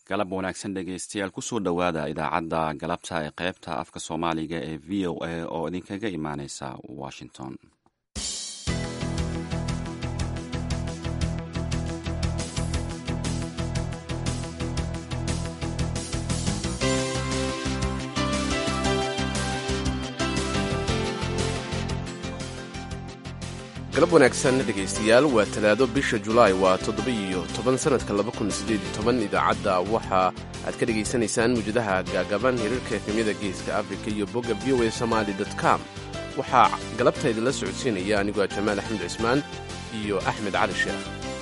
galab wanaagsan dhegaystayaal kusoo dhowaada idaacadda galabta ee qaybta afka soomaaliga ee v o a oo idinkaga imaaneysa washington. galab wanaagsan dhegaystayaal waa talaado bisha julaay waa 7 sanadka 2018 idaacadda waxa aad ka dhegaysanaysaan muujadaha gaagaban hirarka efemyada geeska afrika iyo bogga voa somali.com waxaa galabta idinla socodsiinaya anigoo jamaal axmed cismaan iyo axmed cali sheekh.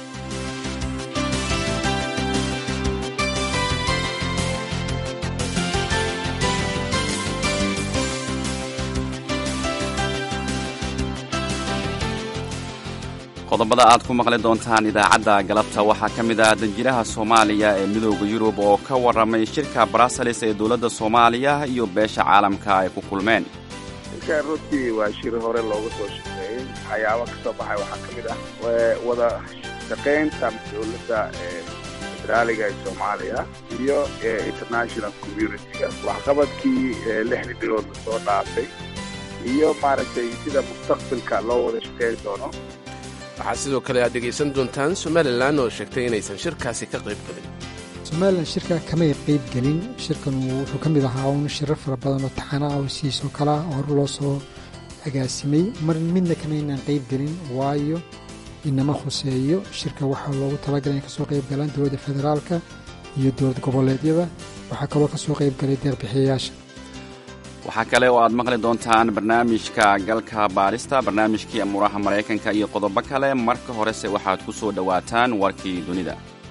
qodobada aad ku maqli doontaan idaacadda galabta waxaa ka mid ah danjiraha soomaaliya ee midooda yurub oo ka warramay shirka brussels ee dowladda soomaaliya iyo beesha caalamka ay ku kulmeen. shirka runtii waa shir hore looga soo shaqeeyey waxyaaba ka soo baxay waxaa ka mid ah wada shaqaynta dowladda federaaliga ee soomaaliya iyo international community-ga waxqabadkii 6 bilood lasoo dhaafay iyo maaragtay sida mustaqbalka loo wada shaqeyn doono. waxaa sidoo kale aad dhegaysan doontaan somalilan oo sheegtay inaysan shirkaasi ka qayb gelin. somalilan shirka kamay qayb gelin. shirkan wuxuu ka mid ahaa un shirar fara badan oo taxana ah oo siisoo kale ah oo hore loo soo agaasimay mar midna kamaynaan qayb gelin waayo inama khuseeyo. shirka waxaa loogu talagalay in kasoo qayb galaan dowladda federaalka iyo dowlad goboleedyada. waxaa kaloo kasoo qayb galay deeqbixiyayaasha. waxaa kale oo aad maqli doontaan barnaamijka galka baarista, barnaamijkii amuuraha maraykanka iyo qodobo kale. marka horese waxaad ku soo dhowaataan warkii dunida.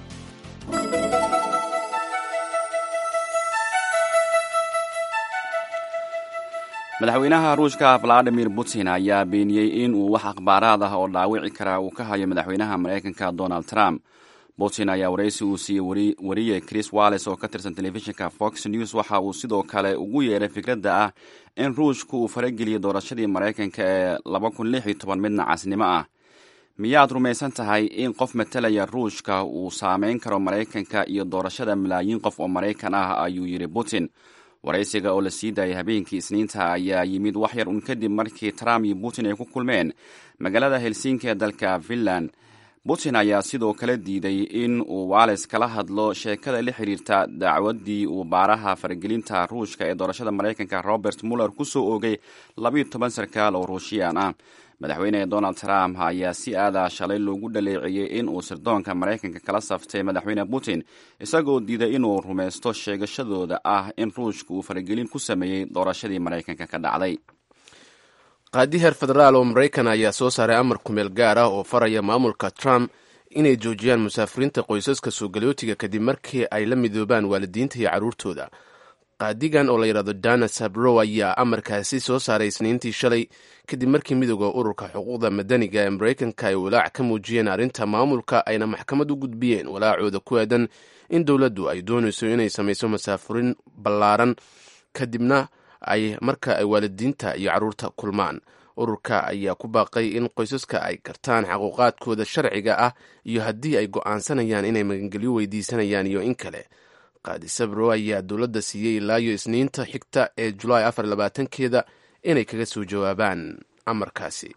madaxweynaha ruushka valadimir putin ayaa beeniyey in uu wax akhbaaraad ah oo dhaawici kara uu ka hayo madaxweynaha maraykanka donald trump. putin ayaa waraysi uu siiyey wariye chris walles oo ka tirsan telefishinka fox news waxa uu sidoo kale ugu yeeray fikradda ah in ruushku uu farageliyey doorashadii maraykanka ee 2016 midna casnimo ah. miyaad rumaysan tahay in qof matalaya ruushka uu saameyn karo maraykanka iyo doorashada malaayiin qof oo maraykan ah, ayuu yidhi putin. waraysiga oo la sii daayay habeenkii isniinta ayaa yimid wax yar un kadib markii trump iyo putin ay ku kulmeen magaalada helsinki ee dalka finland. putin ayaa sidoo kale diiday in uu walles kala hadlo sheekada la xiriirta dacwaddii uu baaraha faragelinta ruushka ee doorashada maraykanka robert muller ku soo oogay 12 sarkaal oo ruushiyaan ah. madaxweyne donald trump ayaa si aada shalay loogu dhaleeciyey in uu sirdoonka maraykanka kala saftay madaxweyne putin isagoo diiday inuu rumaysto sheegashadooda ah in ruushka uu faragelin ku sameeyey doorashadii maraykanka ka dhacday. qaadi heer federaal oo maraykan ayaa soo saaray amar kumeel gaar ah oo faraya maamulka trump inay joojiyaan musaafiriinta qoysaska soogalootiga kadib markii ay la midoobaan waalidiinta iyo carruurtooda. qaadigan oo la yidhahdo dana sabrow ayaa amarkaasi soo saaray isniintii shalay kadib markii midooda ururka xuquuqda madaniga ee maraykanka ay walaac ka muujiyeen arrinta maamulka ayna maxkamad u gudbiyeen walaacooda ku aadan in dowladdu ay doonayso inay samayso musaafirin ballaaran kadibna marka ay waalidiinta iyo carruurta kulmaan. ururka ayaa ku baaqay in qoysaska ay gartaan xaquuqaadkooda sharciga ah iyo haddii ay go'aansanayaan inay magangelyo weydiisanayaan iyo in kale. qaadi sabro ayaa dowladda siiyey ilaayo isniinta xigta ee julaay 24 inay kaga soo jawaabaan amarkaasi.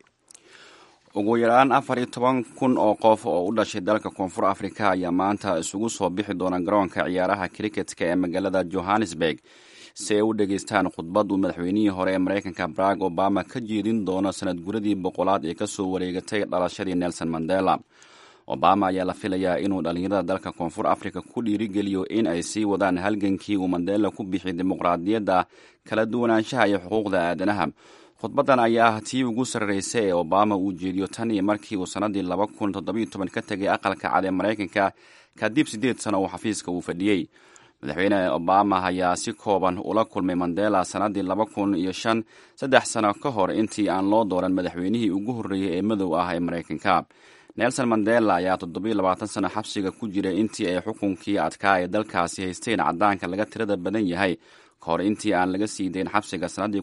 ugu yaraan 14,000 oo qof oo u dhashay dalka koonfur afrika ayaa maanta isugu soo bixi doona garoonka ciyaaraha kriketka ee magaalada johannesburg si ay u dhegaystaan khudbad uu madaxweynihii hore ee maraykanka barack obama ka jeedin doono sanad guradii 100 ee kasoo wareegatay dhalashadii nelson mandela. obama ayaa la filayaa inuu dhallinyarada dalka koonfur afrika ku dhiirigeliyo in ay sii wadaan halgankii uu mandela ku bixiyay dimuqraadiyadda, kala duwanaanshaha iyo xuquuqda aadanaha. khudbaddan ayaa ah tii ugu sarraysay ee obama uu jeediyo tan iyo markii uu sannadii 2017 ka tegay aqalka cad ee maraykanka kadib 8 sano uu xafiiska uu fadhiyey. madaxweyne obama ayaa si kooban ula kulmay mandela sannadii 2005 3 sano ka hor intii aan loo dooran madaxweynihii ugu horreeyey ee madow ah ee maraykanka. nelson mandela ayaa 27 sano xabsiga ku jiray intii ay xukunkii adkaa ee dalkaasi haysteen caddaanka laga tirada badan yahay ka hor intii aan laga sii dayn xabsiga sannadii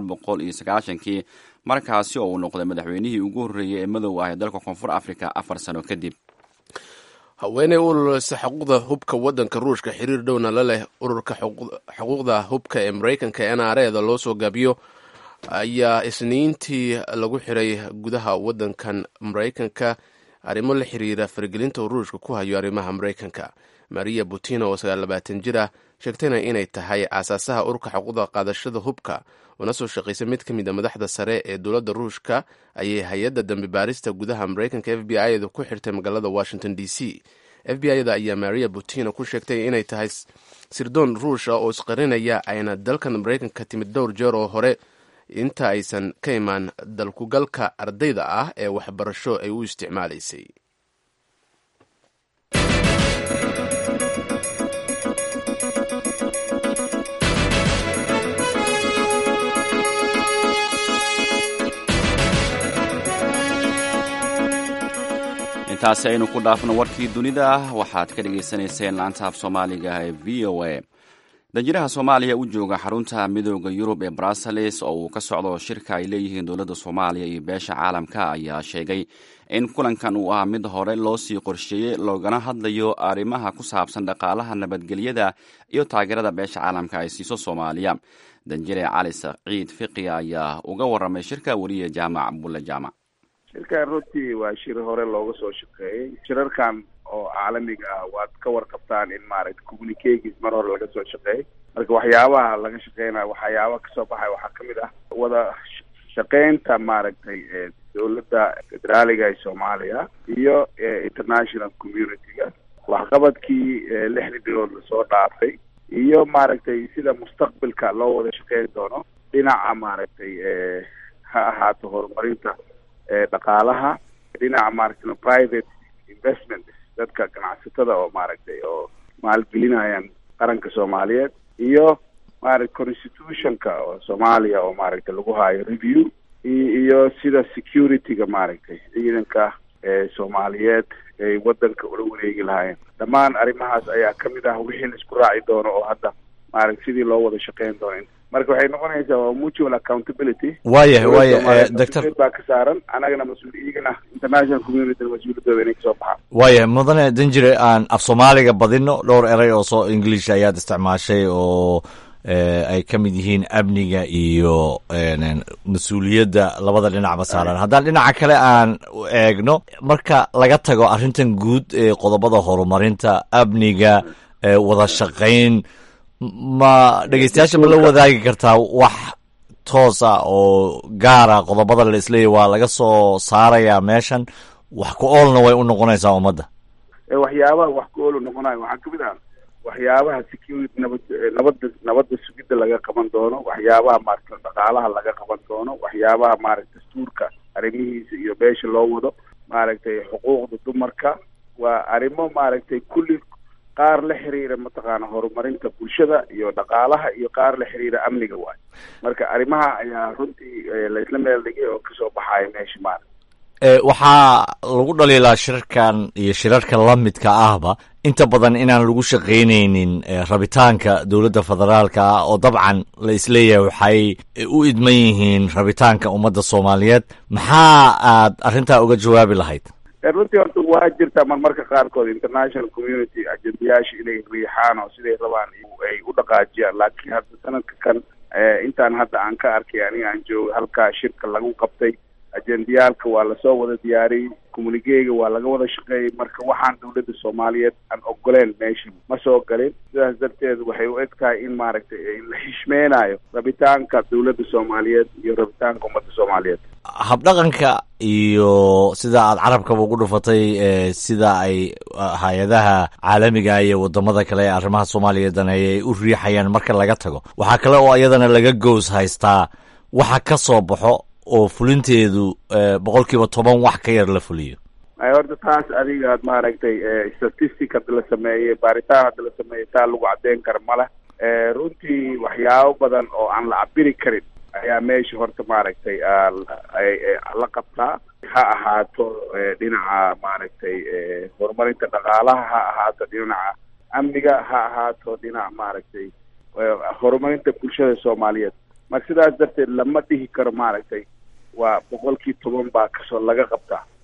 1990 markaasi oo uu noqday madaxweynihii ugu horreeyey ee madow ah ee dalka koonfur afrika 4 sano kadib. haweeney u ololeysa xuquuqda hubka waddanka ruushka xiriir dhowna la leh ururka xuquuqda hubka ee maraykanka NRA-da loo soo gaabiyo ayaa isniintii lagu xiray gudaha waddankan maraykanka arrimo la xiriira faragelinta ruushka ku hayo arrimaha maraykanka. maria butina oo 29 jir ah sheegtayna inay tahay aasaasaha ururka xuquuqda qaadashada hubka una soo shaqaysay mid ka mid a madaxda sare ee dowladda ruushka ayay hay-adda dambi baarista gudaha maraykanka FBI-da ku xirtay magaalada Washington DC. FBI-da ayaa maria butina ku sheegtay inay tahay sirdoon ruusha oo isqarinaya ayna dalkan maraykanka timid dhowr jeer oo hore inta aysan ka imaan dalkugalka ardayda ah ee waxbarasho ay u isticmaalaysay. intaasi aynu ku dhaafno warkii dunida waxaad ka dhegaysanayseen laanta af soomaaliga ee v o a. danjiraha soomaaliya u jooga xarunta midooda yurub ee brussels oo uu ka socdo shirka ay leeyihiin dowladda soomaaliya iyo beesha caalamka ayaa sheegay in kulankan uu ah mid hore loo sii qorsheeyey loogana hadlayo arrimaha ku saabsan dhaqaalaha nabadgelyada iyo taageerada beesha caalamka ay siiso soomaaliya. danjire cali saciid fiqi ayaa uga waramay shirka weriye jaamac bulle jaamac. shirkan runtii waa shir hore looga soo shaqeeyey. shirarkan oo caalamiga ah waad ka warqabtaan in maaragtay communications mar hore laga soo shaqeeyey. marka waxyaabaha laga shaqeynayo waxyaaba kasoo baxay waxaa kamid ah wada shaqeynta maaragtay dowladda federaaliga ee soomaaliya iyo international community-ga waxqabadkii 6 bilood lasoo dhaafay iyo maaragtay sida mustaqbalka loo wada shaqeyn doono dhinaca maaragtay ha ahaato horumarinta dhaqaalaha, dhinaca maaragtay private investment dadka ganacsatada oo maaragtay oo maalgelinayaan qaranka Soomaaliyeed iyo maaragtay constitutionka oo Soomaaliya oo maaragtay lagu hayo review iyo sida security-ga maaragtay ciidanka Soomaaliyeed ay wadanka ula wareegi lahaayeen. dhammaan arrimahaas ayaa kamid ah wixii la isku raaci doono oo hadda maaragtay sidii loo wada shaqeyn doono. marka waxay noqonaysaa mutual accountability. waayahay doctor baa ka saaran anagana mas-uuliyiina international community mas-uuliyadooda inay kasoo baxaan. waayahay mudane danjire aan af soomaaliga badino dhowr eray oo soo english ayaad isticmaashay oo ay ka mid yihiin amniga iyo mas-uuliyadda labada dhinacba saaran. haddaan dhinaca kale aan eegno marka laga tago arrintan guud ee qodobada horumarinta amniga wada shaqayn ma dhegeystayaasha ma la wadaagi kartaa wax toos ah oo gaara qodobada la isleeyahy waa laga soo saarayaa meeshan wax ku oolna way u noqonaysaa ummadda? waxyaabaha wax ku ool u noqonayo waxaa kamid ah waxyaabaha security nabadda sugidda laga qaban doono, waxyaabaha maaragtay dhaqaalaha laga qaban doono, waxyaabaha maaragtay dastuurka arrimihiisa iyo beesha loo wado, maaragtay xuquuqda dumarka. waa arrimo maaragtay kulli qaar la xiriira mataqaana horumarinta bulshada iyo dhaqaalaha iyo qaar la xiriira amniga waay. marka arrimaha ayaa runtii laisla meel dhigay oo kasoo baxaya meesha maaragta. waxaa lagu dhaliilaa shirarkan iyo shirarka lamidka ahba inta badan inaan lagu shaqaynaynin rabitaanka dowladda federaalka ah oo dabcan la isleeyahay waxay u idman yihiin rabitaanka ummadda Soomaaliyeed. maxaa aad arrintaa uga jawaabi lahayd? runtii horta waa jirtaa marmarka qaarkood international community ajendayaasha inay riixaan oo siday rabaan ay u dhaqaajiyaan, laakiin hadda sanadka kan intaan hadda aan ka arkay aniga aan joogo halkaa shirka lagu qabtay ajendayaalka waa lasoo wada diyaariyey, communiquega waa laga wada shaqeeyey. marka waxaan dowladda Soomaaliyeed aan ogoleen meesha ma soo galin. sidaas darteed waxay u eg tahay in maaragtay la xishmeenayo rabitaanka dowladda Soomaaliyeed iyo rabitaanka ummadda Soomaaliyeed. habdhaqanka iyo sida aad carabkaba ugu dhufatay sida ay hay-adaha caalamiga iyo wadamada kale ee arrimaha Soomaaliyeed ay u riixayaan marka laga tago, waxaa kale oo iyadana laga goos haystaa waxa ka soo baxo oo fulinteedu 10% wax ka yar la fuliyo. horta taas adiga maaragtay statistic hadda la sameeyey, baaritaan hadda la sameeyey, taa lagu caddeyn kara male. runtii waxyaabo badan oo aan la cabiri karin ayaa meesha horta maaragtay la qabtaa. ha ahaato dhinaca maaragtay horumarinta dhaqaalaha, ha ahaato dhinaca amniga, ha ahaato dhinaca maaragtay horumarinta bulshada Soomaaliyeed. marka sidaas darteed lama dhihi karo maaragtay waa 10% baa kasoo laga qabtaa.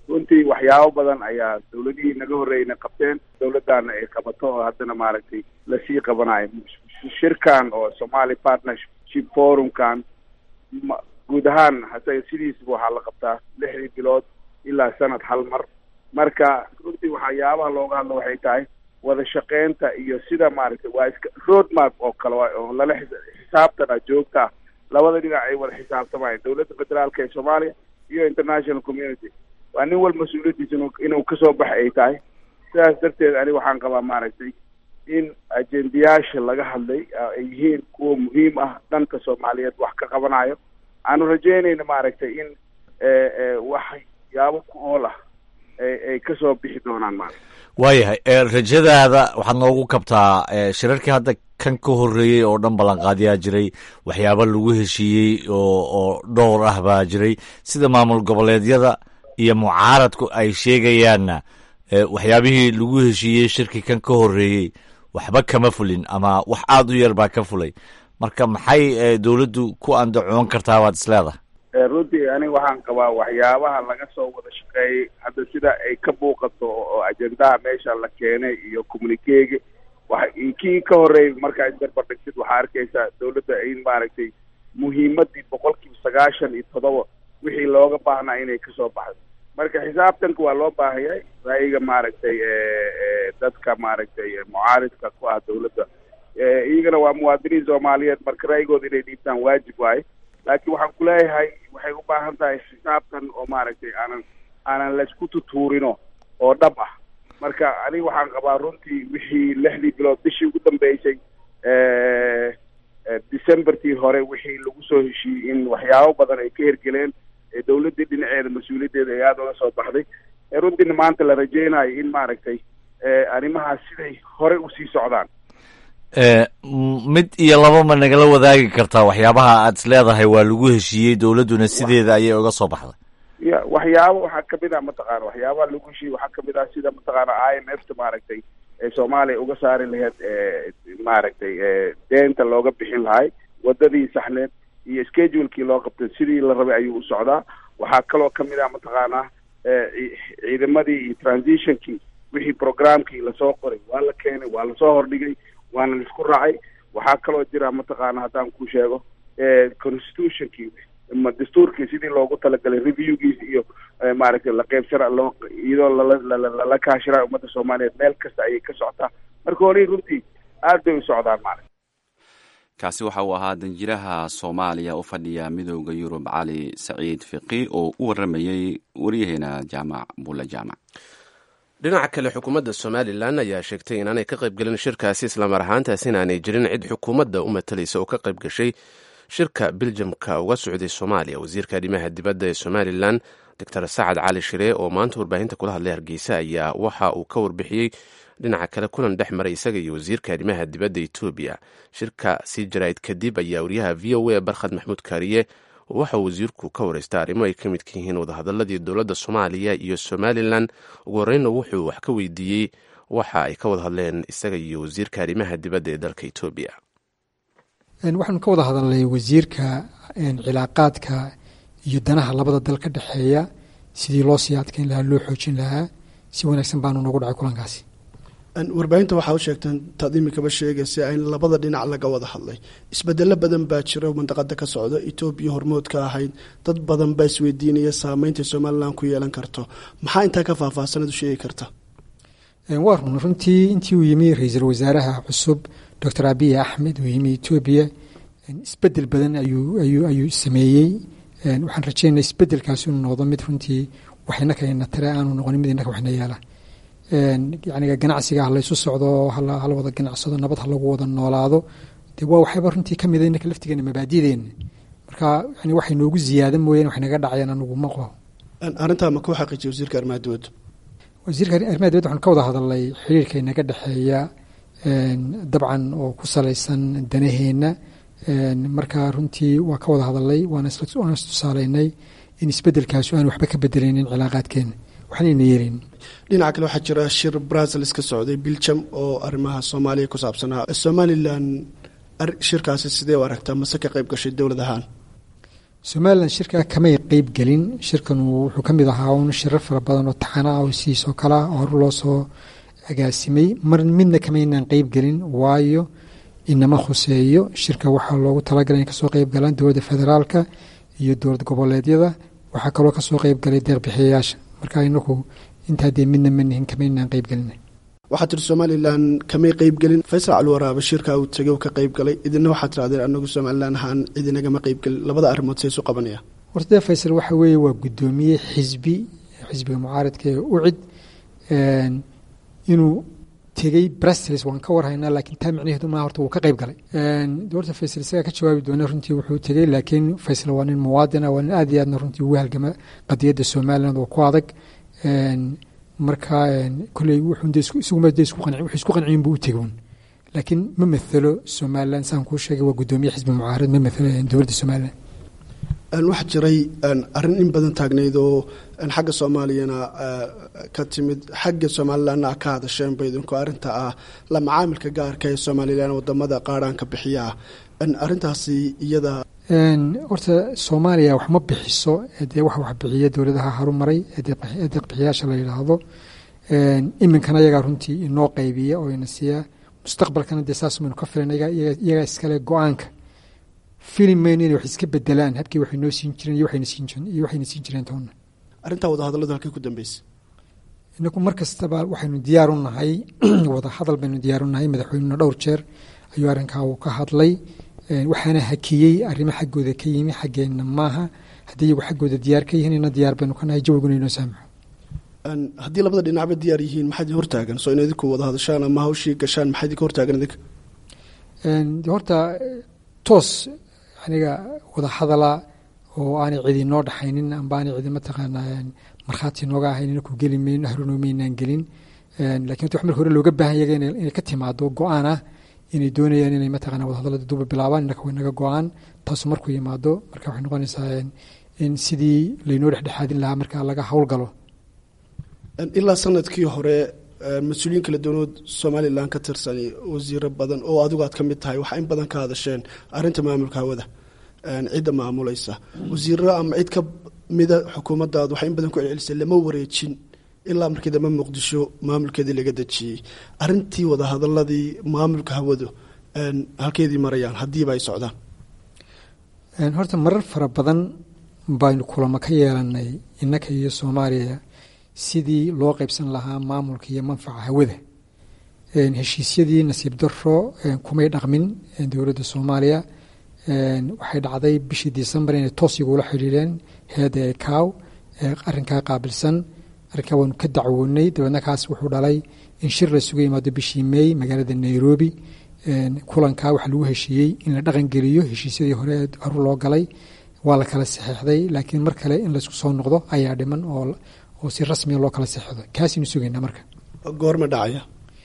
runtii waxyaabo badan ayaa dawladihii naga horreeyna qabteen, dawladdaana ay qabato oo haddana maaragtay lasii qabanayo. Shirkan oo Somali Partnership Forumkan guud ahaan hase sidiisba waxaa la qabtaa 6 bilood ilaa sanad hal mar. Marka runtii waxyaabaha looga hadlo waxay tahay wada shaqeynta iyo sida maaragtay waa iska road map oo kale oo lala xisaabtana joogta labada dhinac ay wada xisaabtamayaan, dawladda federaalka ee Soomaaliya iyo international community. waa nin walba mas-uuliyadiisa inuu kasoo baxa ay tahay. sidaas darteed ani waxaan qabaa maaragtay in ajendayaasha laga hadlay ay yihiin kuwa muhiim ah, dhanka Soomaaliyeed wax ka qabanayo. aanu rajeynayna maaragtay in waxyaabo ku ool ah ay kasoo bixi doonaan maaragtay. waayahay, rajadaada waxaad noogu kabtaa shirarkii hadda kan ka horreeyey oo dhan ballanqaadyaa jiray, waxyaaba lagu heshiiyey oo dhowr ah baa jiray, sida maamul goboleedyada iyo mucaaradku ay sheegayaanna waxyaabihii lagu heshiiyey shirkii kan ka horreeyey waxba kama fulin ama wax aada u yar baa ka fulay. marka maxay dawladdu ku andacoon kartaa waad isleedahay? runtii aniga waxaan qabaa waxyaabaha laga soo wada shaqeeyey hadda sida ay ka muuqato oo ajendaha meesha la keenay iyo communiquega kii ka horreeyay markaa isbarbar dhigtid waxaa arkaysaa dawladda in maaragtay muhiimadii 97% wixii looga baahnaa inay kasoo baxdo. marka xisaabtanka waa loo baahayay ra'yiga maaragtay dadka maaragtay mucaaridka ku ah dawladda iyagana waa muwaadiniin Soomaaliyeed, marka ra'yigooda inay dhiibtaan waajib waaye. laakiin waxaan ku leeyahay waxay u baahan tahay xisaabtan oo maaragtay aanan laysku tutuurino oo dhab ah. marka aniga waxaan qabaa runtii wixii 6 bilood bishii ugu dambeysay Decembertii hore wixii lagu soo heshiiyey in waxyaabo badan ay ka hergeleen, dawladdii dhinaceeda mas-uuliyaddeeda ay aada uga soo baxday. runtiina maanta la rajeynayo in maaragtay arrimahaas siday hore usii socdaan. mid iyo laba ma nagala wadaagi kartaa waxyaabaha aad is leedahay waa lagu heshiiyey dawladduna sideeda ayay uga soo baxday? ya waxyaabo waxaa kamid ah mataqaana waxyaabaha lagu heshiiyey waxaa kamid ah sida mataqaana IMF-ta maaragtay Soomaaliya uga saari lahayd maaragtay deenta looga bixin lahay, wadadii saxneed iyo schedule-kii loo qabtay sidii la rabay ayuu u socdaa. waxaa kaloo kamid ah mataqaana ciidamadii iyo transitionkii wixii programkii lasoo qoray waa la keenay, waa lasoo hordhigay, waana laisku raacay. waxaa kaloo jira mataqaana haddaan ku sheego constitutionkii dastuurkii sidii loogu talagalay reviewgiisa iyo maaragtay la qeybsana iyadoo lala kaashira ummadda Soomaaliyeed meel kasta ayay ka socotaa. marka hore runtii aad bay u socdaan maaragtay. kaasi waxa uu ahaa danjiraha Soomaaliya u fadhiya midowda Yurub Cali Saciid Fiqi oo u waramayay wariyaheena Jaamac Bulla Jaamac. dhinaca kale xukuumadda Somaliland ayaa sheegtay inaanay ka qayb galin shirkaasi, islamar ahaantaasina aanay jirin cid xukuumadda u matalaysa oo ka qayb gashay shirka Belgiumka uga socday Soomaaliya. wasiirka arrimaha dibadda ee Somaliland Dr. Sacad Cali Shire oo maanta warbaahinta kula hadlay Hargeysa ayaa waxa uu ka warbixiyey dhinaca kale kulan dhex maray isaga iyo wasiirka arrimaha dibadda Ethiopia. shirka sii jarayd kadib ayaa wariyaha VOA Barkhad Maxmuud Kaariye waxa uu wasiirku ka wareystay arrimo ay ka midka yihiin wadahadaladii dowladda Soomaaliya iyo Somaliland. ugu horreynna wuxuu wax ka weydiiyey waxa ay ka wada hadleen isaga iyo wasiirka arrimaha dibadda ee dalka Ethiopia. waxaanu ka wada hadalnay wasiirka cilaaqaadka iyo danaha labada dal ka dhexeeya sidii loo sii adkeyn lahaa, loo xoojin lahaa. si wanaagsan baanu noogu dhacay kulankaasi. warbaahinta waxaa u sheegteen taad imikaba sheegaysa in labada dhinac laga wada hadlay. isbedelo badan baa jira mandaqada ka socda, Ethiopia hormood ka ahayd, dad badan baa isweydiinaya saameynta Somaliland ku yeelan karto. maxaa intaa ka faahfaahsanad u sheegi karta? waa runtii intii uu yimi ra-iisul wasaaraha cusub Dr. Abiy Ahmed uu yimi Ethiopia, isbedel badan ayuu sameeyey. waxaan rajeynaa isbedelkaasi inuu noqdo mid runtii waxayna kayna tare aanu noqonin mid innaka waxna yeela. yacniga ganacsiga ha laysu socdo, hala wada ganacsado, nabad ha lagu wada noolaado. dee waa waxayba runtii ka mid a innaka laftigeena mabaadi'deena. marka yani waxay noogu ziyaada mooyeen wax naga dhacayaan anugu maqo. arrintaa ma ku xaqiijiyay wasiirka arrimaha dibadda? wasiirka arrimaha dibadda waxaan ka wada hadalnay xiriirka inaga dhexeeya dabcan oo ku salaysan danaheena. marka runtii waa ka wada hadalnay, waana istusaalaynay in isbedelkaasi aan waxba ka bedelaynin cilaaqaadkeena, waxnayna yeelin. dhinaca kale waxaa jira shir Brussels ka socday Belgium oo arrimaha Soomaaliya ku saabsanaa. Somaliland shirkaasi sidee u aragtaa, mase ka qayb gashay dowlad ahaan? somalilan shirka kamay qeyb gelin. shirkan wuxuu ka mid ahaa un shirar fara badan oo taxana ah oo sidiisoo kale ah oo hore loo soo agaasimay. mar midna kamaynaan qeyb gelin waayo inama khuseeyo. shirka waxaa loogu talagalay in kasoo qeyb galaan dowladda federaalka iyo dowlad goboleedyada. waxaa kaloo kasoo qeyb galay deeqbixiyayaasha. marka inaku intaa dee midna manihin kamaynaan qeyb gelina. waxaad tiri somalilan kamay qeyb gelin. faysal calwaraabe shirka uu tegay ka qeyb galay, idina waxaad tirahdeen anagu somalilan ahaan idinagama qeyb gelin. labada arrimood say isu qabanayaan? horta dee faysal waxa weeye waa guddoomiye xisbiga mucaaradka ee ucid. inuu tegey Brussels waan ka warhaynaa, laakiin taa micnaheedu maaha horta wuu ka qeyb galay. horta faysal isagaa ka jawaabi doona runtii wuxuu tegey, laakiin faysal waa nin muwaadin ah, waa nin aad iyo aadna runtii ugu halgama qadiyadda somaliland oo ku adag. marka kolley wuxuu isku qanciyin buu u tegoon, laakiin ma mathalo somaliland. saan kuu sheegay waa guddoomiye xisbi mucaarad, ma mathalo dowladda somaliland. waxaa jiray arrin in badan taagnayd oo xagga soomaaliyana ka timid, xagga somalilandna ka hadasheen ba idinku arrinta ah la macaamilka gaarka ee somalilan wadamada qaaraanka bixiyaa. arrintaasi iyada horta soomaaliya wax ma bixiso, dee wax bixiya dowladaha horumaray ee deeqbixiyaasha la yidhaahdo. iminkana iyagaa runtii inoo qaybiya oo ina siiya. mustaqbalkana dee saas maynu ka filan, iyagaa iskale go-aanka. filim mayno inay wax iska bedelaan habkii waxay noo siin jireen iyo waxayna siin jireen toonna. arrintaa wadahadalladu halkay ku dambeysay? inaku mar kastaba waxaynu diyaar u nahay wadahadal baynu diyaar u nahay. madaxweynuna dhowr jeer ayuu arrinkaa uu ka hadlay, waxaana hakiyey arrimo xaggooda ka yimi, xaggeenna maaha. haddii iyagu xaggooda diyaar ka yihiin ina diyaar baynu ka nahay, jawiguna inoo saamaxo. haddii labada dhinacba diyaar yihiin maxaa idin hortaagan? soo in idinku wada hadashaan ama hawshii gashaan, maxaa idinka hortaagan idinka? horta toos aniga wada hadala oo aanay cidi noo dhaxaynin amba aanay cidi mataqaanaa markhaati nooga ahayn inaku geli mayno, harunoo maynaan gelin. lakin horta wax marka hore looga baahan yaga inay ka timaado go-aan ah inay doonayaan inay mataqana wadahadallada duba bilaabaan. innaka way naga go-aan taasu markuu yimaado. marka waxay noqonaysaa in sidii laynoo dhexdhexaadin lahaa marka laga howlgalo. ilaa sanadkii hore mas-uuliyiin kala duwanood somalilan ka tirsan, wasiiro badan oo adigu aad ka mid tahay, waxaa in badan ka hadasheen arrinta maamulka hawada, cidda maamulaysa. wasiiro ama cid ka mida xukuumaddaadu waxay in badan ku celcelisay lama wareejin ilaa markii dambe muqdisho maamulkeedii laga dejiyey. arrintii wadahadaladii maamulka hawadu halkeedii marayaan haddiiba ay socdaan? horta marar fara badan baynu kulamo ka yeelanay innaka iyo soomaaliya sidii loo qaybsan lahaa maamulka iyo manfaca hawada. heshiisyadii nasiib daro kumay dhaqmin dowladda soomaaliya. waxay dhacday bishii December inay toos igula xidhiireen heeda ECAO arrinkaa qaabilsan. arrinkaa waanu ka dacwoonay, dabeedna kaas wuxuu dhalay in shir la isugu yimaado bishii May magaalada Nairobi. kulankaa waxaa lagu heshiiyey in la dhaqan geliyo heshiisyadii hore loo galay. waa la kala saxeexday, laakiin mar kale in laisku soo noqdo ayaa dhiman oo si rasmiya loo kala saxeexdo. kaasaynu sugaynaa. marka goorma dhacaya?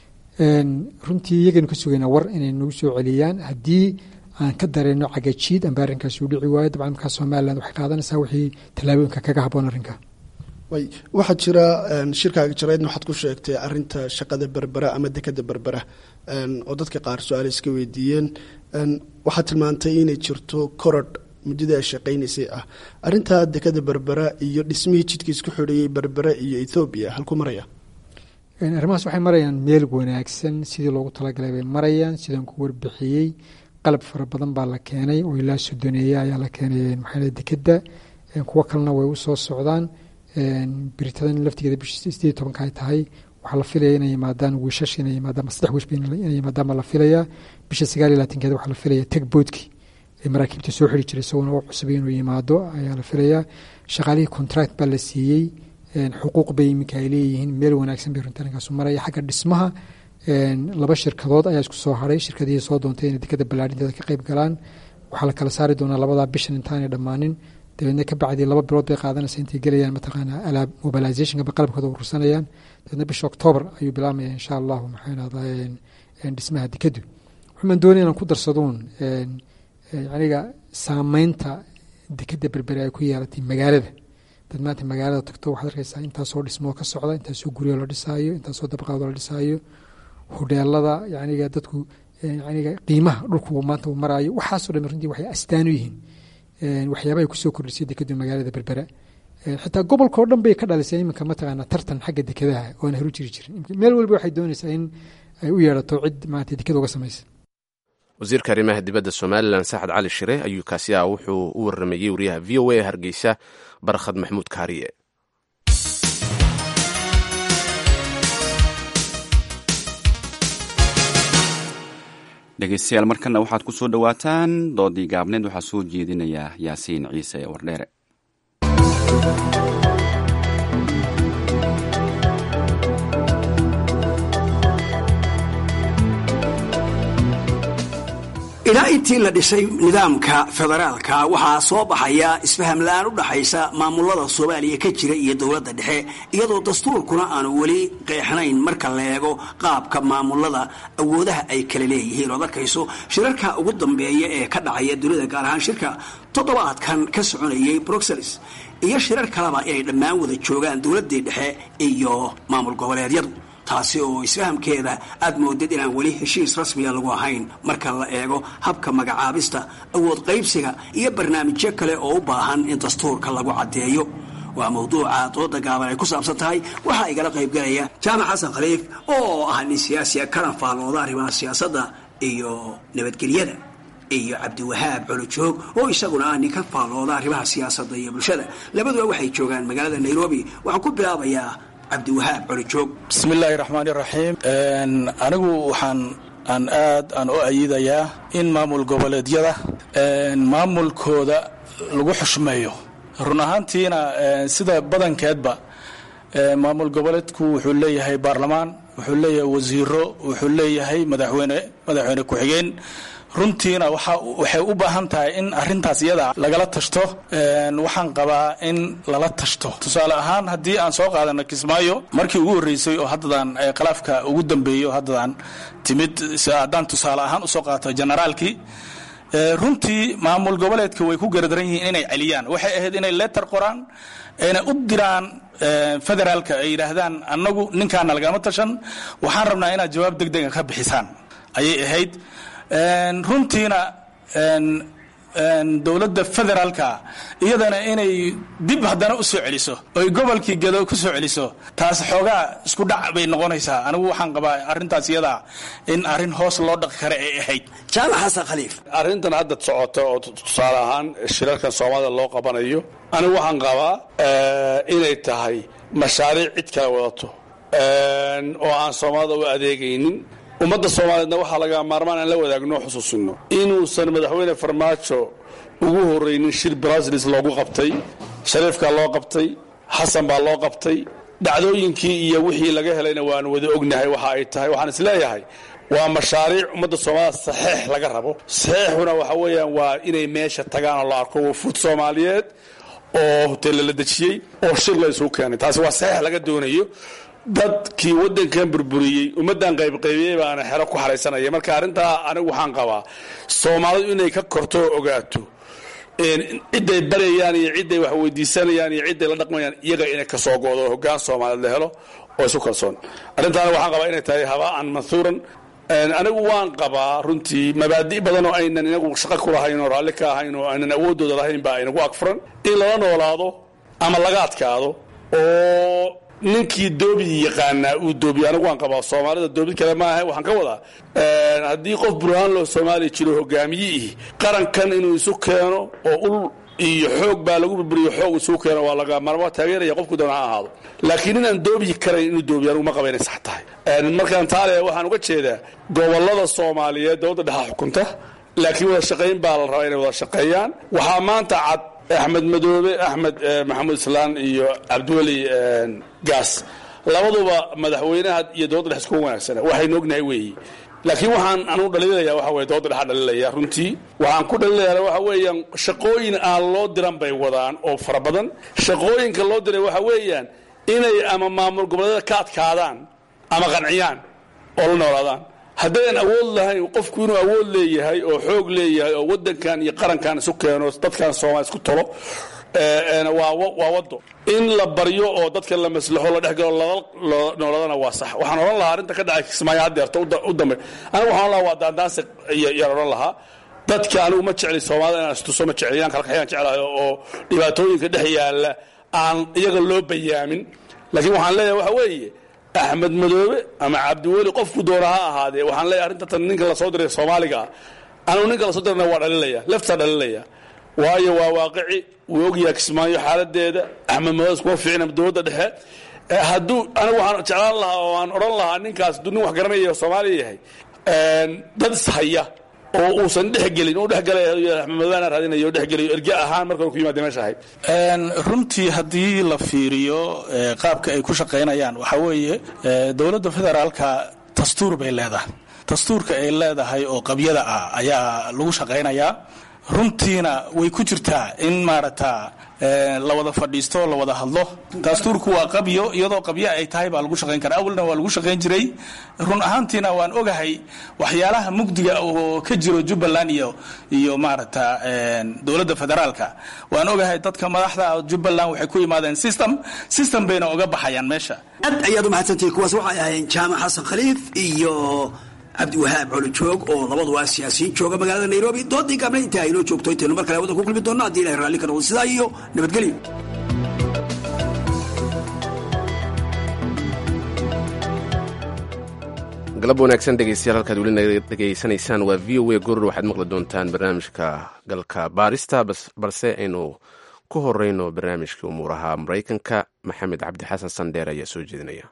runtii iyagaynu ka sugaynaa war inay nagu soo celiyaan. haddii aan ka dareenno cagajiid amba arrinkaas uu dhici waayo, dabcan markaa somaliland waxay qaadanaysaa wixii tallaabooyinka kaga habboon arrinka. waxaa jira shirkaaga jaraydna waxaad ku sheegtay arrinta shaqada berbera ama dekada berbera oo dadka qaar su-aal iska weydiiyeen. waxaad tilmaantay inay jirto korodh muddadii ay shaqaynaysay ah. arrintaa dekada berbera iyo dhismihii jidka isku xidhayey berbera iyo Ethiopia halku maraya? arrimahaas waxay marayaan meel wanaagsan, sidii loogu talagalay bay marayaan. sidaan ku warbixiyey qalab fara badan baa la keenay oo ilaa sodoneeya ayaa la keenay maxaa dekada. kuwo kalena way u soo socdaan. biritadan laftigeeda bishii 18 ay tahay waxaa la filaya inay yimaadaan wiishash inay yimaadaan 3 wiish inay yimaadaan baa la filaya. bisha 29 waxaa la filaya tagboodkii ee maraakiibta soo xiri jiray isaguna oo cusub inuu yimaado ayaa la filaya. shaqaalihii contract baa la siiyey, xuquuq bay iminka ay leeyihiin. meel wanaagsan bay runtii arrinkaasu maraya. xagga dhismaha 2 shirkadood ayaa isku soo haray. shirkadihii soo doontay inay dekada ballaadhinteeda ka qayb galaan. waxaa la kala saari doonaa 2 bishan intaanay dhammaanin. dabeedna ka bacdii 2 bilood bay qaadanaysa intay gelayaan mataqaanaa alaab mobilizationka qalabkooda urursanayaan. dabeedna bisha October ayuu bilaabmaya insha allahu maxay dhahdaa dhismaha dekadu. waxaan doonaya inaan ku darsadoon aniga saameynta dekada berbera ay ku yeelatay magaalada. dad maanta magaalada tagto waxaad arkaysaa intaasoo dhismoo ka socda, intaasoo guryo la dhisaayo, intaasoo dabaqaado la dhisaayo, hodheelada yaniga dadku yaniga qiimaha dhulku maanta uu maraayo. waxaasoo dhan runtii waxay astaan u yihiin waxyaabahay kusoo kordhisay dekadu magaalada berbera xitaa gobolka oo dhan bay ka dhalisay iminka mataqaana tartan xagga dekadaha oona horu jiri jirin meel walba waxay doonaysaa in ay u yeedhato cid maanta dekada uga samaysa wasiirka arrimaha dibadda somalilan saxad cali shire ayuu kaasi ah wuxuu u waramayey wariyaha v o a hargeysa barkhad maxmuud kaariye dhegeystayaal markana waxaad ku soo dhowaataan doodii gaabneed waxaa soo jeedinaya yaasiin ciise ee wardheere ilaa intii la dhisay nidaamka federaalka waxaa soo baxaya isfaham la-aan u dhaxaysa maamulada soomaaliya ka jira iyo dowladda dhexe iyadoo dastuurkuna aanu weli qeexnayn marka la eego qaabka maamulada awoodaha ay kala leeyihiin ood arkayso shirarka ugu dambeeya ee ka dhacaya dunida gaar ahaan shirka toddobaadkan ka soconayay bruxelles iyo shirar kaleba inay dhammaan wada joogaan dowladdii dhexe iyo maamul goboleedyadu taasi oo isfahamkeeda aad moodid inaan weli heshiis rasmiga lagu ahayn marka la eego habka magacaabista awood qaybsiga iyo barnaamijyo kale oo u baahan in dastuurka lagu caddeeyo waa mawduuca dooda gaaban ay ku saabsan tahay waxaa igala qaybgalaya jaamac xasan khaliif oo ah nin siyaasiya kana faallooda arrimaha siyaasadda iyo nabadgelyada iyo cabdiwahaab colojoog oo isaguna ah nin ka faallooda arrimaha siyaasadda iyo bulshada labaduba waxay joogaan magaalada nairobi waxaan ku bilaabayaa cabdiwahaab colojoog bismillaahi raxmaani raxiim anigu waxaan aan u ayidayaa in maamul goboleedyada maamulkooda lagu xushmeeyo run ahaantiina sida badankeedba maamul goboleedku wuxuu leeyahay baarlamaan wuxuu leeyahay wasiiro wuxuu leeyahay madaxweyne ku-xigeen runtiina waxay u baahan tahay in arintaas iyada lagala tashto waxaan qabaa in lala tashto tusaale ahaan haddii aan soo qaadano kismaayo markii ugu horreysay oo haddadan khilaafka ugu dambeeyo haddadan timid haddaan tusaale ahaan usoo qaato generaalkii runtii maamul goboleedka way ku garadaran yihiin inay celiyaan waxay ahayd inay leetar qoraan ayna u diraan federaalka ay yidhaahdaan annagu ninkaana lagama tashan waxaan rabnaa inaad jawaab degdega ka bixisaan ayay ahayd runtiina dowladda federaalka iyadana inay dib haddana u soo celiso oy gobolkii gado ku soo celiso taas xoogaa isku dhac bay noqonaysaa anigu waxaan qabaa arrintaas iyada in arrin hoos loo dhaqi kara ay ahayd jaamac xasan khaliif arrintan hadda socota oo tusaale ahaan shirarkan soomaalida loo qabanayo anigu waxaan qabaa inay tahay mashaariic cid kala wadato oo aan soomaalida u adeegaynin ummadda soomaaliyeedna waxaa laga maarmaan aan la wadaagno xusuusino inuusan madaxweyne farmaajo ugu horraynin shir brasilis loogu qabtay shariifkaa loo qabtay xasan baa loo qabtay dhacdooyinkii iyo wixii laga helayna waanu wada ognahay waxa ay tahay waxaan isleeyahay waa mashaariic ummadda soomaalida saxeex laga rabo saxeexuna waxa weeyaan waa inay meesha tagaan oo la arko wafuud soomaaliyeed oo hoteella la dejiyey oo shir la isugu keenay taasi waa saxeex laga doonayo dadkii waddankan burburiyey ummaddan qaybqaybiyey baana xero ku xaraysanaya marka arrintaa anigu waxaan qabaa soomaalidu inay ka korto oo ogaato cidday baryayaan iyo cidday wax weydiisanayaan iyo cidday la dhaqmayaan iyaga inay ka soo go'do hoggaan soomaaliyeed la helo oo isu kalsoon arrintaana waxaan qabaa inay tahay habaa'an manhuuran anigu waan qabaa runtii mabaadi' badan oo aynan inagu shaqo ku lahayn oo raalli ka ahayn oo aynan awooddooda lahayn baa inagu agfuran in lala noolaado ama laga adkaado oo ninkii doobi yaqaanaa uu doobiyo anigu waan qabaa soomaalida doobid kale maaha waxaan ka wadaa haddii qof burhaan loo soomaaliya jiro hogaamiyihii qarankan inuu isu keeno oo ul iyo xoog baa lagu burburiyo xoog isu keeno waa laga maarmo taageeraya qofku doona ha ahaado laakiin inaan doobi karayn inuu doobiyo anigu ma qaba inay sax tahay markaan taale waxaan uga jeedaa gobollada soomaaliyeed dowladda dhexa xukunta laakiin wada shaqayn baa la rabaa inay wada shaqeeyaan waxaa maanta cad axmed madoobe axmed maxamuud islaan iyo cabdiweli gaas labaduba madaxweynaha iyo dowladda dhex isku wanaagsana waxaynu ognahay weeyi laakiin waxaan anugu dhaliilaya waxa weye dowladda dhexa dhalilaya runtii waxaan ku dhaliilaya waxa weeyaan shaqooyin aan loo diran bay wadaan oo fara badan shaqooyinka loo diray waxa weeyaan inay ama maamul goboleedyada ka adkaadaan ama qanciyaan oo la noolaadaan haddaynan awood lahayn qofku inuu awood leeyahay oo xoog leeyahay oo waddankan iyo qarankan isu keeno dadkan soomaali isku talo waa wado in la baryo oo dadka la maslaxo la dhex galo la nooladana waa sax waxaan odhan lahaa arrinta ka dhacay kismaayo haddeerta u dambe aniga waxaan odhan lahaa waa daandaansi yaan odhan lahaa dadka anigu ma jecli soomaalida inaan istuso ma jecli inaan kalkaxyaan jeclahay oo dhibaatooyinka dhex yaalla aan iyaga loo bayaamin laakiin waxaan leeyahay waxa weeye axmed madoobe ama cabdiweli qofku doona ha ahaadee waxaan leeyahay arrinta tan ninka la soo diray soomaaliga anigu ninka la soo dirana waa dhalinaya leftaa dhalinaya waayo waa waaqici wuu ogyahay kismaayo xaaladeeda axmed madoobe kuma fiicna dowladda dhexe hadduu anigu waxaan jeclaan lahaa oo aan odhan lahaa ninkaas hadduu nin wax garanaya soomaaliya yahay dad ishaya oo uusan dhexgelin uu dhexgalay axmed madoobe raadinayo dhexgelayo erge ahaan marka ku yimaada meesha ahayd runtii haddii la fiiriyo qaabka ay ku shaqaynayaan waxaa weeye dowladda federaalka dastuur bay leedahay dastuurka ay leedahay oo qabyada ah ayaa lagu shaqaynayaa runtiina way ku jirtaa in maaragta la wada fadhiisto la wada hadlo dastuurku waa qabyo iyadoo qabyo ay tahay baa lagu shaqayn karaa awalna waa lagu shaqayn jiray run ahaantiina waan ogahay waxyaalaha mugdiga oo ka jiro Jubbaland iyo maaragta dowladda federaalka waan ogahay dadka madaxda Jubbaland waxay ku yimaadeen system bayna uga baxayaan meesha aad ayaad u mahadsantahay kuwaas waxay ahaayeen Jaamac Xasan Khaliif iyo cabdiwahaab colojoog oo labadu waa siyaasiyiin jooga magaalada Nairobi doodii gaabna intaa inoo joogto intaynu mar kale wada ku kulmi doonno haddii ilaahay raalli ka noqdo sidaa iyo nabadgelyo galab wanaagsan dhegeystayaal halkaad weli naga dhegeysanaysaan waa v o a goror waxaad maqli doontaan barnaamijka galka baarista balse aynu ku horeyno barnaamijka umuuraha maraykanka maxamed cabdi xasan sandheer ayaa soo jeedinaya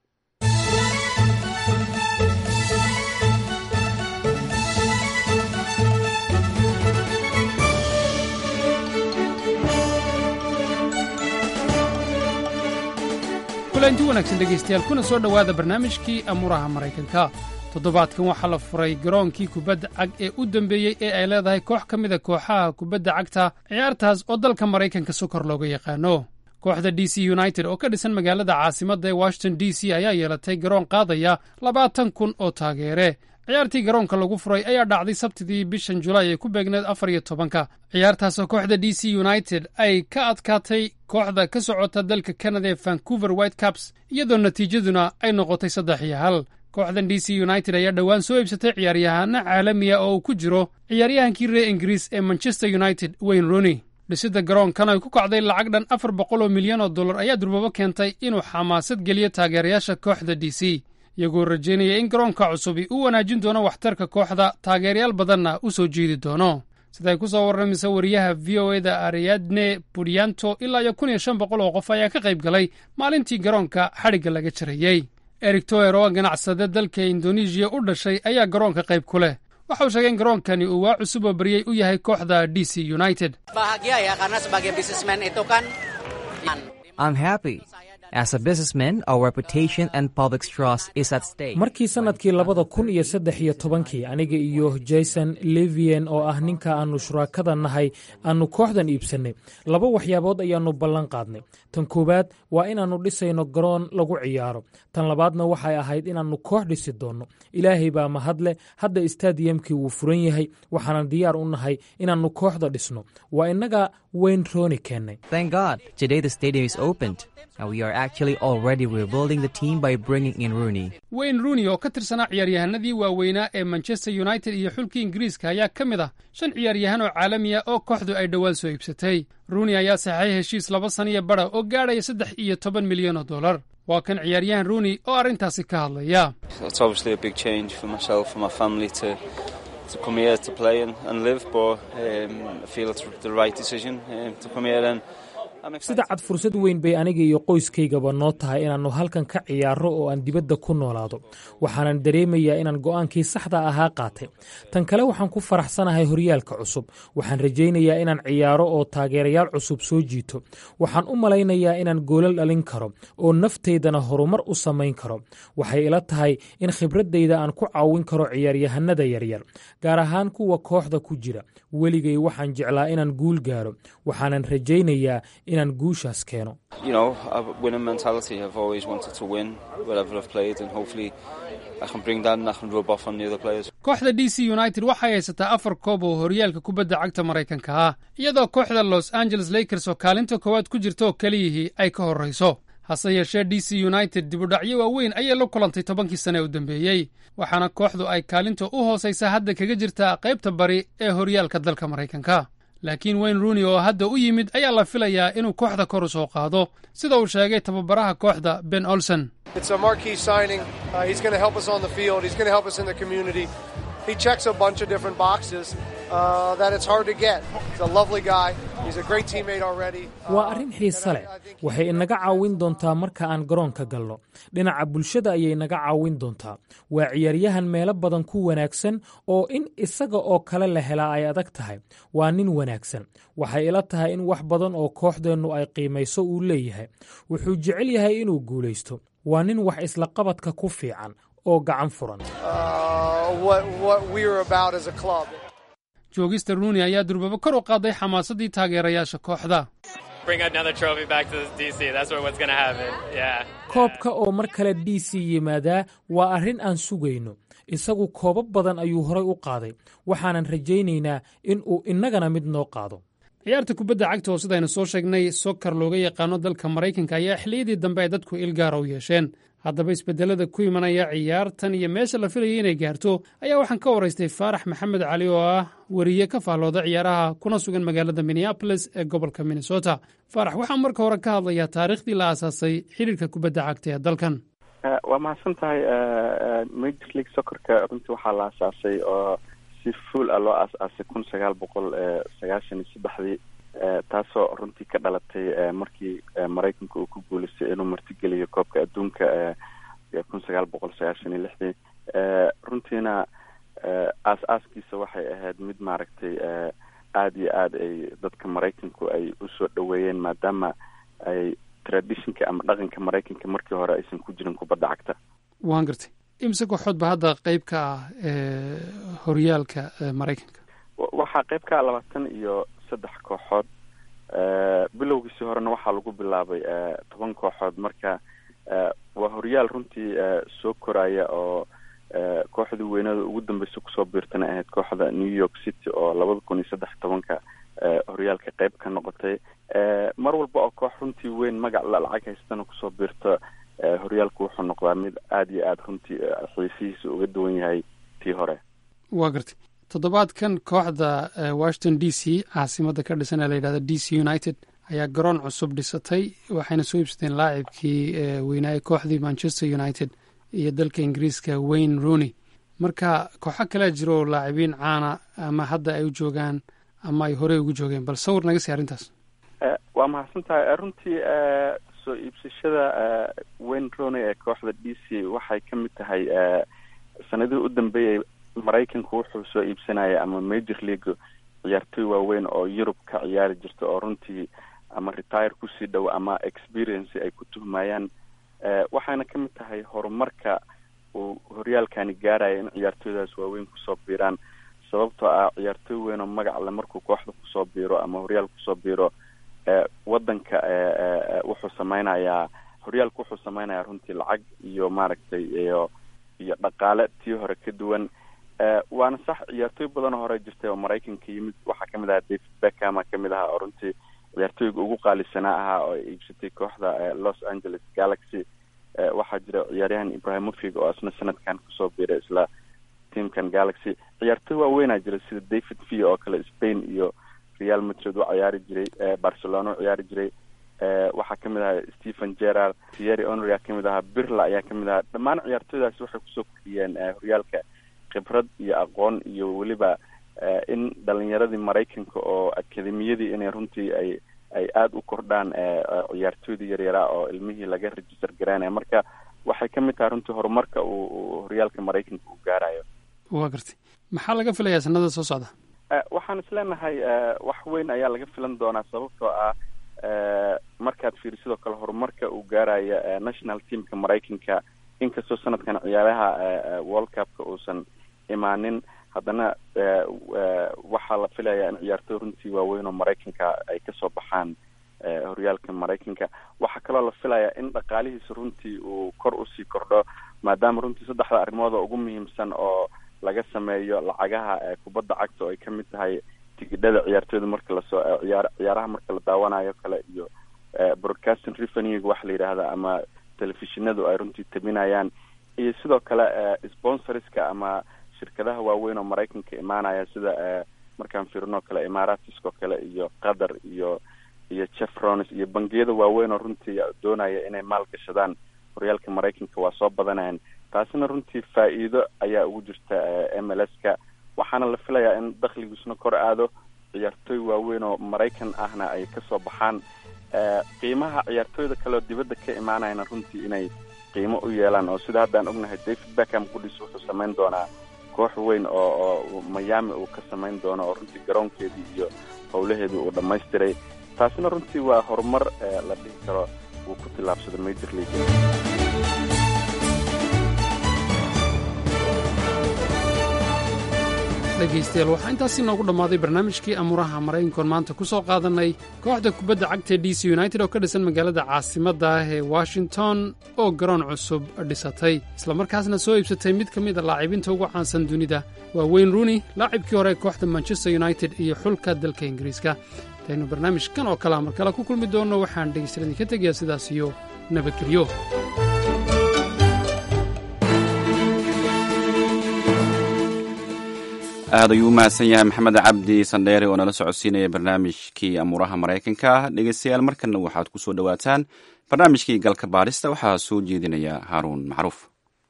kulanti wanaagsan dhegaystayaal kuna soo dhowaada barnaamijkii amuuraha maraykanka toddobaadkan waxaa la furay garoonkii kubadda cag ee u dambeeyey ee ay leedahay koox ka mida kooxaha kubadda cagta ciyaartaas oo dalka maraykanka si kor looga yaqaano kooxda d c united oo ka dhisan magaalada caasimadda ee washington d c ayaa yeelatay garoon qaadaya 20,000 oo taageere ciyaartii garoonka lagu furay ayaa dhacday sabtidii bishan julaay ee ku beegneed 14 ciyaartaasoo kooxda d c united ay ka adkaatay kooxda ka socota dalka Canada ee Vancouver Whitecaps iyadoo natiijaduna ay noqotay 3-1 kooxdan d c united ayaa dhowaan soo iibsatay ciyaaryahanno caalamiya oo uu ku jiro ciyaaryahankii reer Ingiriis ee Manchester United Wayne Rooney dhisida garoonkan ay ku kacday lacag dhan $400 milyan ayaa durbaba keentay inuu xamaasad geliyo taageerayaasha kooxda d c iyagoo rajaynaya in garoonka cusubi uu wanaajin doono waxtarka kooxda taageerayaal badanna u soo jiidi doono siday ku soo warramaysa wariyaha v o da Ariadne Purianto ilaa 1,500 oo qof ayaa ka qayb galay maalintii garoonka xadhigga laga jarayey Eric Toer oo ganacsade dalka Indonesia u dhashay ayaa garoonka qayb ku leh waxa uu sheegay in garoonkani uu waa cusub oo bariyay u yahay kooxda DC United I'm happy. As a businessman, our reputation and public trust is at stake. Markii sanadkii 2013 aniga iyo Jason Levien oo ah ninka aanu shuraakada nahay aanu kooxdan iibsanay laba waxyaabood ayaanu ballan qaadnay tan koobaad waa inaanu dhisayno garoon lagu ciyaaro tan labaadna waxay ahayd inaanu koox dhisi doono ilaahay baa mahadle hadda stadiumkii wuu furan yahay waxaan diyaar u nahay inaanu kooxda dhisno waa inaga Wayne Rooney keenay. Thank God today the stadium is opened and we are actually already rebuilding the team by bringing in Rooney. Wayne Rooney oo ka tirsanaa ciyaaryahanadii waaweynaa ee Manchester United iyo xulkii Ingiriiska ayaa ka mid ah 5 ciyaaryahan oo caalami ah oo kooxdu ay dhawaan soo iibsatay. Rooney ayaa saxay heshiis 2 sano iyo badh oo gaadhaya $13 milyan. waa kan ciyaaryahan Rooney oo arrintaasi ka hadlaya. It's obviously a big change for myself and my family to come here to play and live, but I feel it's the right decision to come here and sida cad fursad weyn bay aniga iyo qoyskaygaba noo tahay inaannu halkan ka ciyaaro oo aan dibadda ku noolaado waxaanan dareemayaa inaan go'aankii saxda ahaa qaatay tan kale waxaan ku faraxsanahay horyaalka cusub waxaan rajaynayaa inaan ciyaaro oo taageerayaal cusub soo jiito waxaan u malaynayaa inaan goolal dhalin karo oo nafteydana horumar u samayn karo waxay ila tahay in khibradayda aan ku caawin karo ciyaaryahanada yaryar gaar ahaan kuwa kooxda ku jira weligay waxaan jeclaa inaan guul gaaro waxaanan rajaynayaa inaan guushaas keeno. You know, a winning mentality. I've always wanted to win wherever I've played and hopefully I can bring that and I can rub off on the other players. Kooxda DC United waxay haysataa 4 koob oo horyaalka kubadda cagta Mareykanka ah iyadoo kooxda Los Angeles Lakers oo kaalinta koowaad ku jirto oo kaliya ay ka horeyso hase yeeshee d c united dibudhacyo waaweyn ayay la kulantay 10kii sane u dambeeyey waxaana kooxdu ay kaalinta u hoosaysa hadda kaga jirtaa qaybta bari ee horyaalka dalka Maraykanka. laakiin Wayne Rooney oo hadda u yimid ayaa la filayaa inuu kooxda kor u soo qaado sida uu sheegay tababaraha kooxda Ben Olsen. It's a marquee signing. He's going to help us on the field. He's going to help us in the community. He checks a bunch of different boxes that it's hard to get. He's a lovely guy. He's a great teammate already. waa arrin xiiso leh waxay inaga caawin doontaa marka aan garoonka galno dhinaca bulshada ayay inaga caawin doontaa waa ciyaaryahan meelo badan ku wanaagsan oo in isaga oo kale la helaa ay adag tahay waa nin wanaagsan waxay ila tahay in wax badan oo kooxdeennu ay qiimayso uu leeyahay wuxuu jecel yahay inuu guulaysto waa nin wax isla qabadka ku fiican oo gacan furan What we're about as a club. joogista Rooney ayaa durbaba kor u qaaday xamaasadii taageerayaasha kooxda. Bring another trophy back to DC. That's what's going to happen. Yeah. koobka oo mar kale DC yimaadaa waa arrin aan sugayno isagu koobab badan ayuu horay u qaaday waxaanan rajaynaynaa in uu innagana mid noo qaado. ciyaarta kubadda cagta oo sidaynu soo sheegnay soccer looga yaqaano dalka Maraykanka ayaa xilliyadii dambe ay dadku ilgaar u yeesheen. haddaba isbedelada ku imanaya ciyaartan iyo meesha la filayay inay gaarto ayaa waxaan ka waraystay Faarax Maxamed Cali oo ah wariye ka faallooda ciyaaraha kuna sugan magaalada Minneapolis ee gobolka Minnesota. Faarax waxaan marka hore ka hadlayaa taariikhdii la aasaasay xiriirka kubadda cagta ee dalkan. waa mahadsan tahay Major League Soccer-ka runtii waxaa la aasaasay oo si full ah loo aasaasay 1993 taasoo runtii ka dhalatay markii Maraykanku uu ku guuleystay inuu martigeliyo koobka adduunka 1996 runtiina aasaaskiisa waxay ahayd mid maaragtay aad iyo aad ay dadka Maraykanku ay u soo dhaweeyeen maadaama ay traditionka ama dhaqanka Maraykanka markii hore aysan ku jirin kubadda cagta. waan gartay imse kooxood ba hadda qayb ka ah horyaalka Maraykanka. waxaa qayb ka 23 kooxood bilowgiisii horena waxaa lagu bilaabay 10 kooxood marka waa horyaal runtii soo koraya oo kooxdii weynada ugu dambeysay kusoo biirtana ahayd kooxda New York City oo 2013 horyaalka qayb ka noqotay mar walba oo koox runtii weyn magac lacag haystana kusoo biirta horyaalku wuxuu noqdaa mid aad iyo aad runtii xiisihiisa uga duwan yahay tii hore. waa gartay toddobaadkan kooxda Washington DC caasimadda ka dhisan ee la yidhahdo DC United ayaa garoon cusub dhisatay waxayna soo iibsadeen laacibkii weynaa kooxdii Manchester United iyo dalka Ingiriiska Wayne Rooney. marka kooxo kale jiro laacibiin caana ama hadda ay u joogaan ama ay hore ugu joogeen bal sawir naga sii arrintaas. waa mahadsantahay runtii soo iibsashada Wayne Rooney ee kooxda DC waxay ka mid tahay sanadii u dambeeyay Maraykanku wuxuu soo iibsanaya ama Major League ciyaartoy waaweyn oo Europe ka ciyaari jirta oo runtii ama retire ku sii dhow ama experience ay ku tuhmayaan waxaana ka mid tahay horumarka uu horyaalkani gaaraya in ciyaartoydaas waaweyn kusoo biiraan sababtoo ah ciyaartoy weyn oo magac leh markuu kooxda kusoo biiro ama horyaal kusoo biiro wadanka wuxuu samaynayaa horyaalku wuxuu samaynayaa runtii lacag iyo maaragtay iyo dhaqaale tii hore ka duwan waana sax ciyaartoy badan hore jirtay oo Maraykanka yimid waxaa kamid ah David Beckham kamid ah oo runtii ciyaartoyga ugu qaalisanaa ahaa oo iibsatay kooxda Los Angeles Galaxy waxaa jira ciyaaryahan Ibrahimovic oo asna sanadkan kusoo biiray isla teamkan Galaxy ciyaartoy waaweyn jira sida David Villa oo kale Spain iyo Real Madrid oo ciyaari jiray Barcelona oo ciyaari jiray waxaa kamid ah Steven Gerrard Thierry Henry kamid ah Pirlo ayaa kamid ah dhammaan ciyaartoydaas waxay kusoo kordhiyeen horyaalka khibrad iyo aqoon iyo waliba in dhalinyaradii Maraykanka oo akademiyadii inay runtii ay aad u kordhaan ciyaartoydii yaryara oo ilmihii laga register gareynaya marka waxay ka mid tahay runtii horumarka uu horyaalka Maraykanka u gaarayo. waa gartay maxaa laga filayaa sanada soo socda? waxaan isleenahay wax weyn ayaa laga filan doonaa sababtoo ah markaad fiirisidoo kale horumarka uu gaaraya national teamka Maraykanka inkastoo sanadkan ciyaaraha World Cup-ka uusan imaanin haddana waxaa la filayaa in ciyaartoy runtii waaweyn oo Maraykanka ay kasoo baxaan horyaalka Maraykanka waxaa kaloo la filayaa in dhaqaalihiisa runtii uu kor usii kordho maadaama runtii 3 arrimood oo ugu muhiimsan oo laga sameeyo lacagaha kubadda cagta oo ay kamid tahay tigidhada ciyaartoyda marka la soo ciyaaraha marka la daawanayo kale iyo broadcasting revenuega waxa la yidhaahda ama telefishinadu ay runtii tabinayaan, iyo sidoo kale sponsorska ama shirkadaha waaweyn oo maraykanka imaanaya sida markaan fiirino kale Emirates oo kale iyo Qatar iyo Chevron iyo bangiyada waaweyn oo runtii doonaya inay maal gashadaan horyaalka maraykanka waa soo badanayaan. taasina runtii faa'iido ayaa ugu jirta MLS-ka, waxaana la filayaa in dakhligiisuna kor aado, ciyaartooy waaweyn oo Maraykan ahna ay kasoo baxaan. qiimaha ciyaartooyda kale oo dibadda ka imaanayana runtii inay qiimo u yeelaan, oo sida haddaan ognahay David Beckham kudhiis wuxuu samayn doonaa koox weyn oo Miami uu ka samayn doono, oo runtii garoonkeedii iyo howlaheedii uu dhamaystiray. taasina runtii waa horumar la dhihi karo uu ku tillaabsado Major League. dhegaystayaal waxaa intaasi noogu dhammaaday barnaamijkii amuuraha maraykankoon maanta ku soo qaadanay kooxda kubadda cagta DC United oo ka dhisan magaalada caasimadda ah ee Washington oo garoon cusub dhisatay islamarkaasna soo iibsatay mid ka mid a laacibiinta ugu caansan dunida waa Wayne Rooney, laacibkii hore kooxda Manchester United iyo xulka dalka Ingiriiska. intaynu barnaamijkan oo kale mar kale ku kulmi doonno waxaan dhegaystayaal idinka tegayaa sidaas iyo nabadgelyo. aad ayuu u mahadsan yahay maxamed cabdi sandheere oo nala socodsiinaya barnaamijkii amuuraha maraykanka. dhegeystayaal markanna waxaad ku soo dhowaataan barnaamijkii galka baadhista, waxaa soo jeedinaya haaruun macruuf.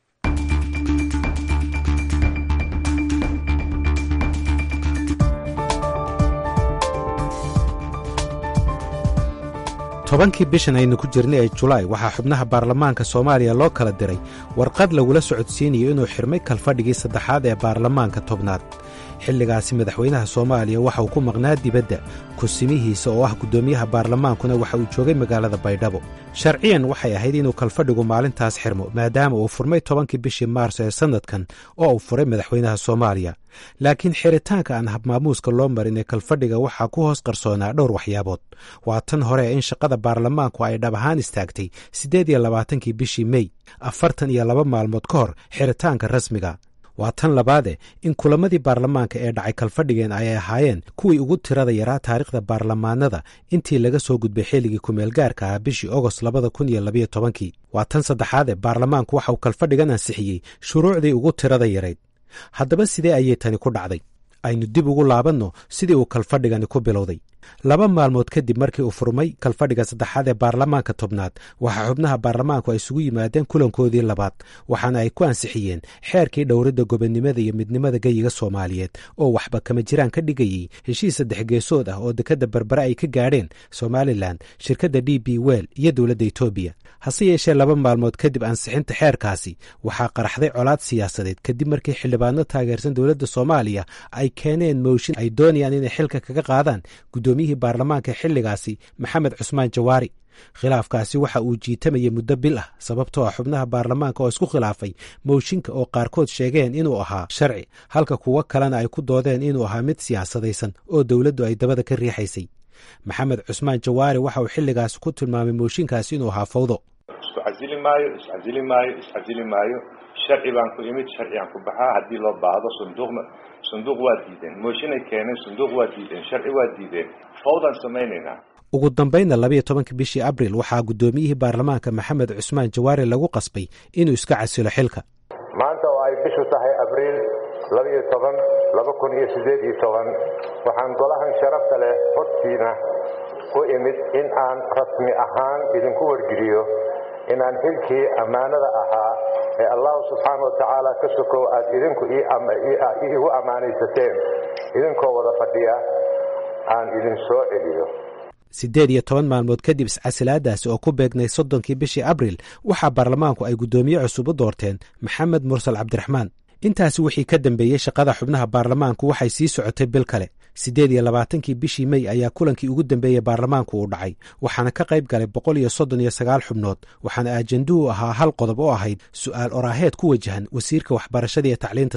tobankii bishan aynu ku jirnay ee julaay waxaa xubnaha baarlamaanka soomaaliya loo kala diray warqad lagula socodsiinayo inuu xirmay kalfadhigii saddexaad ee baarlamaanka tobnaad. xilligaasi madaxweynaha soomaaliya waxa uu ku maqnaa dibadda, kusimihiisa oo ah guddoomiyaha baarlamaankuna waxa uu joogay magaalada baydhabo. sharciyan waxay ahayd inuu kalfadhigu maalintaas xirmo maadaama uu furmay 10kii bishii maarso ee sannadkan oo uu furay madaxweynaha soomaaliya. laakiin xiritaanka aan habmaamuuska loo marin ee kalfadhiga waxaa ku hoos qarsoonaa dhowr waxyaabood. waa tan hore in shaqada baarlamaanku ay dhab ahaan istaagtay 28kii bishii mey, 42 maalmood ka hor xiritaanka rasmiga. waa tan labaade in kulamadii baarlamaanka ee dhacay kalfadhigeen ay ahaayeen kuwii ugu tirada yaraa taariikhda baarlamaanada intii laga soo gudbay xilligii kumeelgaarka ah bishii ogost 2012. waa tan saddexaade baarlamaanku waxa uu kalfadhigan ansixiyey shuruucdii ugu tirada yarayd. haddaba sidee ayay tani ku dhacday? aynu dib ugu laabanno sidii uu kalfadhigani ku bilowday. 2 maalmood kadib markii uu furmay kalfadhiga saddexaad ee baarlamaanka tobnaad, waxaa xubnaha baarlamaanku ay isugu yimaadeen kulankoodii labaad, waxaana ay ku ansixiyeen xeerkii dhowridda gobonnimada iyo midnimada geyiga Soomaaliyeed oo waxba kama jiraan ka dhigayay heshiis 3 geesood ah oo dekadda Berbera ay ka gaadheen Somaliland, shirkadda DP World iyo dowladda Itoobiya. hase yeeshee 2 maalmood kadib ansixinta xeerkaasi waxaa qaraxday colaad siyaasadeed kadib markii xildhibaano taageersan dowladda Soomaaliya ay keeneen mooshin ay doonayaan inay xilka kaga qaadaan gudoomiyihii baarlamaanka xilligaasi Maxamed Cusmaan Jawaari. khilaafkaasi waxa uu jiitamayay muddo bil ah sababtoo ah xubnaha baarlamaanka oo isku khilaafay mooshinka oo qaarkood sheegeen inuu ahaa sharci, halka kuwo kalena ay ku doodeen inuu ahaa mid siyaasadaysan oo dowladdu ay dabada ka riixaysay. Maxamed Cusmaan Jawaari waxa uu xilligaasi ku tilmaamay mooshinkaasi inuu ahaa fawdo. iscasili maayo sharci baan ku imid, sharcigaan ku baxaa, haddii loo baahdo sanduuq waa diideen, mooshinay keeneen, sanduuq waa diideen, sharci waa diideen, fawdaan samaynaynaa. ugu dambaynna 12 bishii abriil waxaa guddoomiyihii baarlamaanka Maxamed Cusmaan Jawaari lagu qasbay inuu iska casilo xilka. maanta oo ay bishu tahay abriil 12, 2018 waxaan golahan sharafta leh hortiina u imid in aan rasmi ahaan idinku wargeliyo inaan xilkii ammaanada ahaa ee Allah subxaanahu wa ta'ala ka sokow aad idinku iigu ammaanaysateen idinkoo wada fadhiya aan idin soo celiyo. 18 maalmood kadib iscasilaadaasi oo ku beegnay 30kii bishii abriil waxaa baarlamaanku ay guddoomiye cusub u doorteen Maxamed Mursal Cabdiraxmaan. intaasi wixii ka dambeeyey shaqada xubnaha baarlamaanku waxay sii socotay bil kale. 28kii bishii mey ayaa kulankii ugu dambeeyey baarlamaanku uu dhacay, waxaana ka qayb galay 139 xubnood, waxaana ajanduhu ahaa hal qodob oo ahayd su'aal oraaheed ku wajahan wasiirka waxbarashada iyo tacliinta sare.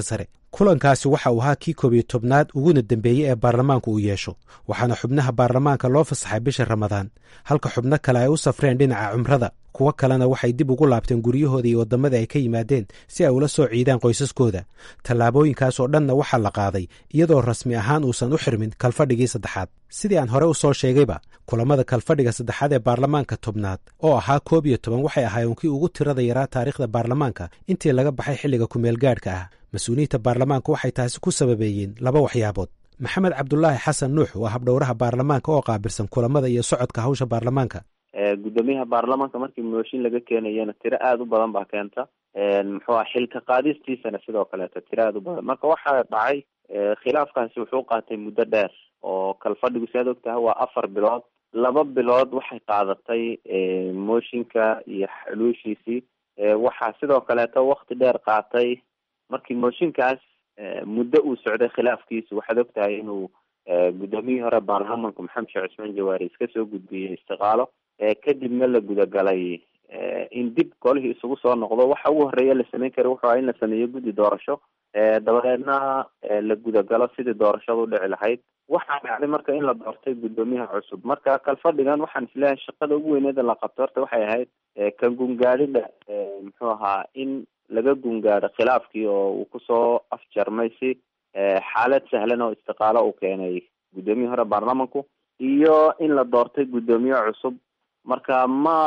kulankaasi waxa uu ahaa kii 11aad uguna dembeeyey ee baarlamaanku uu yeesho waxaana xubnaha baarlamaanka loo fasaxay bisha ramadaan halka xubno kale ay u safreen dhinaca cumrada kuwo kalena waxay dib ugu laabteen guryahooda iyo waddamadii ay ka yimaadeen si ay ula soo ciidaan qoysaskooda tallaabooyinkaas oo dhanna waxaa la qaaday iyadoo rasmi ahaan uusan u xirmin kalfadhigii saddexaad sidii aan hore u soo sheegayba kulamada kalfadhiga saddexaad ee baarlamaanka tobnaad oo ahaa 11 waxay ahaayeen kii ugu tirada yaraa taariikhda baarlamaanka intii laga baxay xilliga kumeelgaadhka ah mas-uuliyiinta baarlamaanka waxay taasi ku sababeeyeen laba waxyaabood maxamed cabdulaahi xasan nuux waa habdhowraha baarlamaanka oo qaabilsan kulamada iyo socodka hawsha baarlamaanka gudoomiyaha baarlamaanka markii mooshin laga keenayana tiro aada u badan baa keenta muxuu xilka qaadistiisana sidoo kaleeto tiro aada u badan marka waxaa dhacay khilaafkaasi wuxuu qaatay muddo dheer oo kalfadhigu si aad og tahay waa 4 bilood 2 bilood waxay qaadatay mooshinka iyo xuluushiisii waxaa sidoo kaleeto wakti dheer qaatay markii mooshinkaas muddo uu socday khilaafkiisu waxaad og tahay inuu gudoomiyihii hore baarlamaanka maxamed sheekh cismaan jawaari iska soo gudbiyey istiqaalo kadibna la gudagalay in dib golihii isugu soo noqdo waxa ugu horeeya la sameyn kara wuxuu ahaa in la sameeyo guddi doorasho dabadeedna la gudagalo sidii doorashadu dhici lahayd waxaa dhacday marka in la doortay gudoomiyaha cusub marka kalfadhigan waxaan isleeyahay shaqada ugu weyneeda la qabto horta waxay ahayd ka gungaadhida muxuu ahaa in laga gungaadho khilaafkii oo uu kusoo afjarmay si xaalad sahlan oo istiqaalo uu keenay gudoomiyihii hore baarlamanku iyo in la doortay gudoomiye cusub marka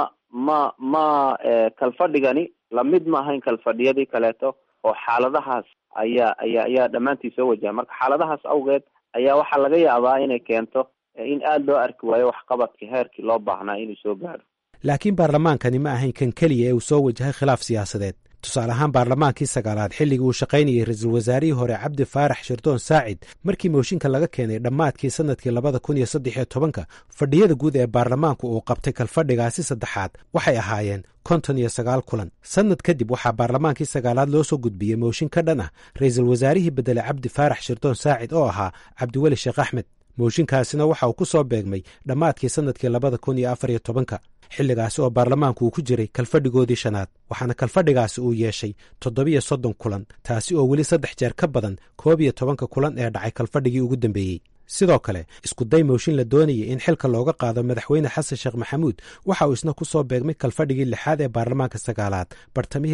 ma kalfadhigani lamid ma ahayn kalfadhiyadii kaleeto oo xaaladahaas ayaa dhammaantii soo wajaha marka xaaladahaas awgeed ayaa waxaa laga yaabaa inay keento in aada loo arki waayo waxqabadka heerkii loo baahnaa inuu soo gaadho laakiin baarlamaankani ma ahayn kan keliya ee uu soo wajahay khilaaf siyaasadeed tusaale ahaan baarlamaankii 9aad xilligii uu shaqaynayay ra-iisul wasaarihii hore cabdi faarax shirdoon saacid markii mooshinka laga keenay dhammaadkii sanadkii 2013 fadhiyada guud ee baarlamaanku uu qabtay kalfadhigaasi saddexaad waxay ahaayeen 59 kulan sannad kadib waxaa baarlamaankii 9aad loo soo gudbiyey mooshin ka dhan ah ra-iisul wasaarihii beddelay cabdi faarax shirdoon saacid oo ahaa cabdiweli sheekh axmed mooshinkaasina waxa uu ku soo beegmay dhammaadkii sanadkii 2014 xilligaasi oo baarlamaanku uu ku jiray kalfadhigoodii 5aad waxaana kalfadhigaasi uu yeeshay 37 kulan taasi oo weli 3 jeer ka badan 11 kulan ee dhacay kalfadhigii ugu dambeeyey sidoo kale iskuday mooshin la doonayay in xilka looga qaado madaxweyne xasan sheekh maxamuud waxa uu isna ku soo beegmay kalfadhigii 6aad ee baarlamaanka 9aad bartamihii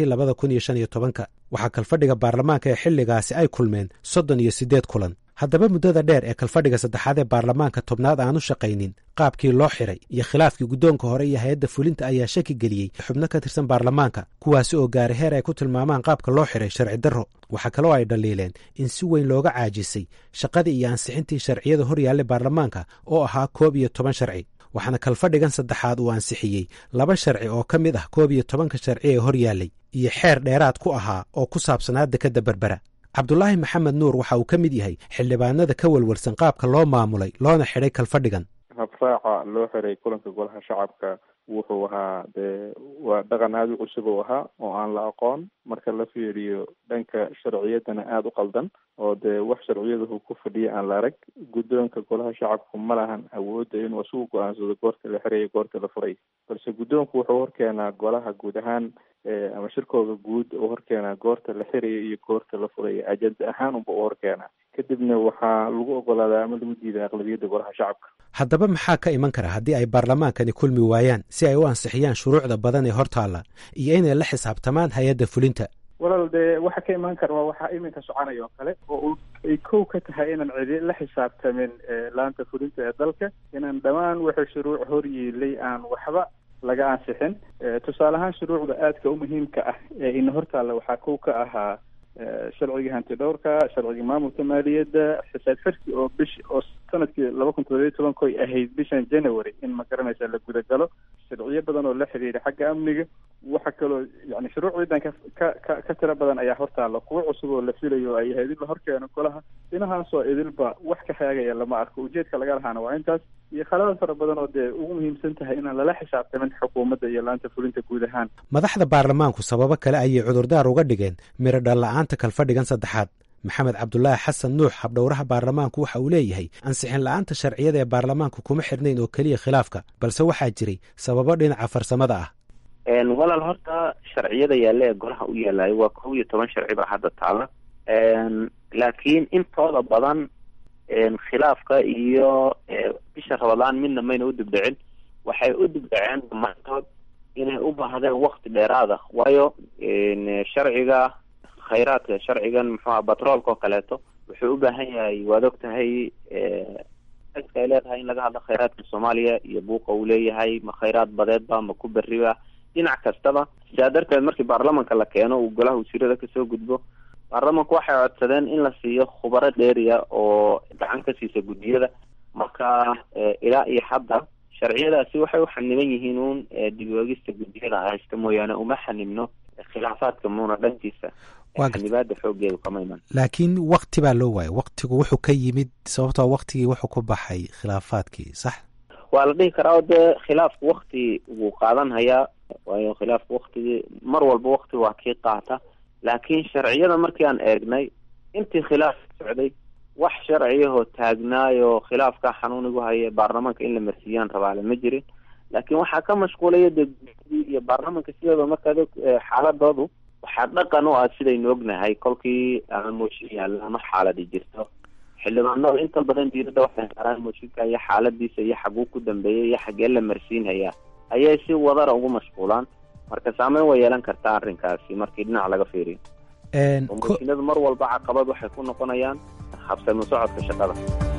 2015 waxaa kalfadhiga baarlamaanka ee xilligaasi ay kulmeen 38 kulan haddaba muddada dheer ee kalfadhiga saddexaad ee baarlamaanka tobnaad aanu shaqaynin qaabkii loo xiray iyo khilaafkii guddoonka hore iyo hay-adda fulinta ayaa shaki geliyey xubno ka tirsan baarlamaanka kuwaasi oo gaari heer ay ku tilmaamaan qaabka loo xiray sharci darro waxaa kaloo ay dhaliileen in si weyn looga caajisay shaqadii iyo ansixintii sharciyada hor yaallay baarlamaanka oo ahaa 11 sharci waxaana kalfadhigan saddexaad uu ansixiyey 2 sharci oo ka mid ah 11 sharci ee hor yaallay iyo xeer dheeraad ku ahaa oo ku saabsanaa dekadda berbera cabdulaahi maxamed nuur waxa uu ka mid yahay xildhibaanada ka walwalsan qaabka loo maamulay loona xidhay kalfadhigan habraaca loo xiray kulanka golaha shacabka wuxuu ahaa dee waa dhaqan aada u cusub oo ahaa oo aan la aqoon marka la fiiriyo dhanka sharciyadana aada u qaldan oo dee wax sharciyadahu ku fadhiya aan la arag guddoonka golaha shacabku ma lahan awoodda inuu isugu go-aansado goorta la xiray iyo goorta la furay balse guddoonku wuxuu horkeenaa golaha guud ahaan ama shirkooda guud oo horkeenaa goorta la xiraya iyo goorta la furaya ajenda ahaan unba u horkeenaa kadibna waxaa lagu ogolaadaa ama lagu diidaa aqlabiyadda golaha shacabka haddaba maxaa ka iman kara haddii ay baarlamaankani kulmi waayaan si ay u ansixiyaan shuruucda badan ee hortaalla iyo inay la xisaabtamaan hay-adda fulinta walaal dee waxa ka imaan kara waa waxaa iminka soconaya oo kale oo ay kow ka tahay inaan cidi la xisaabtamin laanta fulinta ee dalka inaan dhammaan wixii shuruuc hor yiilay aan waxba laga ansixin tusaale ahaan shuruucda aadka u muhiimka ah ee ina hortaalla waxaa kow ka ahaa sharciga hantidhowrka sharciga maamulka maaliyadda xisaab xirki oo oo sanadkii 2017 ay ahayd bishan January in ma garanaysa la gudagalo sharciyo badan oo la xiriira xagga amniga waxa kaloo yani shuruucdan ka tira badan ayaa hortaalla kuwa cusub oo la filayo ay ahayd in la horkeeno golaha dhinacaasoo idilba wax ka xaagaya lama arko ujeedka laga lahaana waa intaas iyo khaladaad fara badan oo dee ugu muhiimsan tahay inaan lala xisaabtamin xukuumadda iyo laanta fulinta guud ahaan madaxda baarlamaanku sababo kale ayay cudurdaar uga dhigeen miro dhalla-aanta kalfadhigan saddexaad maxamed cabdulaahi xasan nuux habdhowraha baarlamaanku waxa uu leeyahay ansixin la-aanta sharciyada ee baarlamaanku kuma xirnayn oo keliya khilaafka balse waxaa jiray sababo dhinaca farsamada ah walaal horta sharciyada yaalla ee golaha u yaalayo waa 11 sharci baa hadda taala laakiin intooda badan khilaafka iyo bisha Ramadaan midna mayna u dibdhicin. waxay u dibdhaceen dhammaantood inay u baahdeen waqti dheeraad ah, waayo sharciga khayraadka sharcigan muxuu batroolka oo kaleeto wuxuu u baahan yahay, waad og tahay ay leedahay in laga hadlo khayraadka Soomaaliya iyo buuqa uu leeyahay, ma khayraad badeedba ma ku beriba, dhinac kastaba. sidaa darteed markii baarlamaanka la keeno uu golaha wasiirada kasoo gudbo, baarlamaanku waxay codsadeen in la siiyo khubaro dheeriya oo gacan ka siisa guddiyada. marka ilaa iyo hadda sharciyadaasi waxay u xaniban yihiin uun dib u eegista guddiyada haysta mooyaane uma xanibno khilaafaadka muuna dhankiisa xanibaada xoogeedu kama iman. laakiin waqti baa loo waayay, waqtigu wuxuu ka yimid sababtoo waqtigii wuxuu ku baxay khilaafaadkii, sax? waa la dhihi karaa oo dee khilaafku waqti wuu qaadan hayaa, waayo khilaafku waqtigii mar walba waqti waa kii qaata. laakiin sharciyada markii aan eegnay intii khilaaf socday wax sharciyahoo taagnaayo khilaafka xanuunigu haya baarlamaanka in la marsiiyaan rabaale ma jirin. laakiin waxaa ka mashquulaya degdii iyo baarlamaanka sidooda markaa xaaladoodu waxaa dhaqan u ah sidaynu ognahay kolkii ama mooshin yaalla ama xaaladi jirto xildhibaanada inta badan diirada waxay saaraan mooshinka iyo xaaladiisa iyo xaguu ku dambeeyay iyo xagee la marsiinhayaa ayay si wadara ugu mashquulaan. marka saameyn way yeelan kartaa arrinkaasi markii dhinac laga fiiriyo. mooshinadu mar walba caqabad waxay ku noqonayaan habsami socodka shaqada.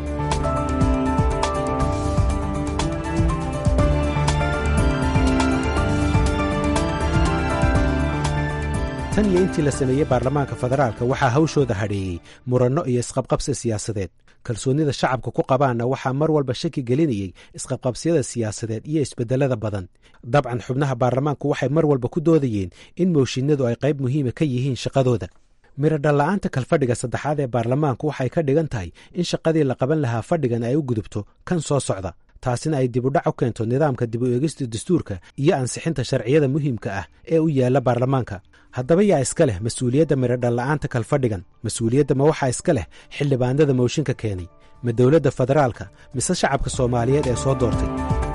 tan iyo intii la sameeyey baarlamaanka federaalka waxaa hawshooda hadheeyey muranno iyo isqabqabsi siyaasadeed. kalsoonida shacabka ku qabaanna waxaa mar walba shaki gelinayey isqabqabsiyada siyaasadeed iyo isbedelada badan. dabcan xubnaha baarlamaanku waxay mar walba ku doodayeen in mooshinadu ay qayb muhiima ka yihiin shaqadooda. miradhalla'aanta kalfadhiga saddexaad ee baarlamaanku waxay ka dhigan tahay in shaqadii la qaban lahaa fadhigan ay u gudubto kan soo socda, taasina ay dibudhac u keento nidaamka dib u eegista dastuurka iyo ansixinta sharciyada muhiimka ah ee u yaalla baarlamaanka. haddaba yaa iska leh mas-uuliyadda miradhalla'aanta kalfadhigan? mas-uuliyadda ma waxaa iska leh xildhibaanada mooshinka keenay, ma dowladda federaalka, mise shacabka soomaaliyeed ee soo doortay?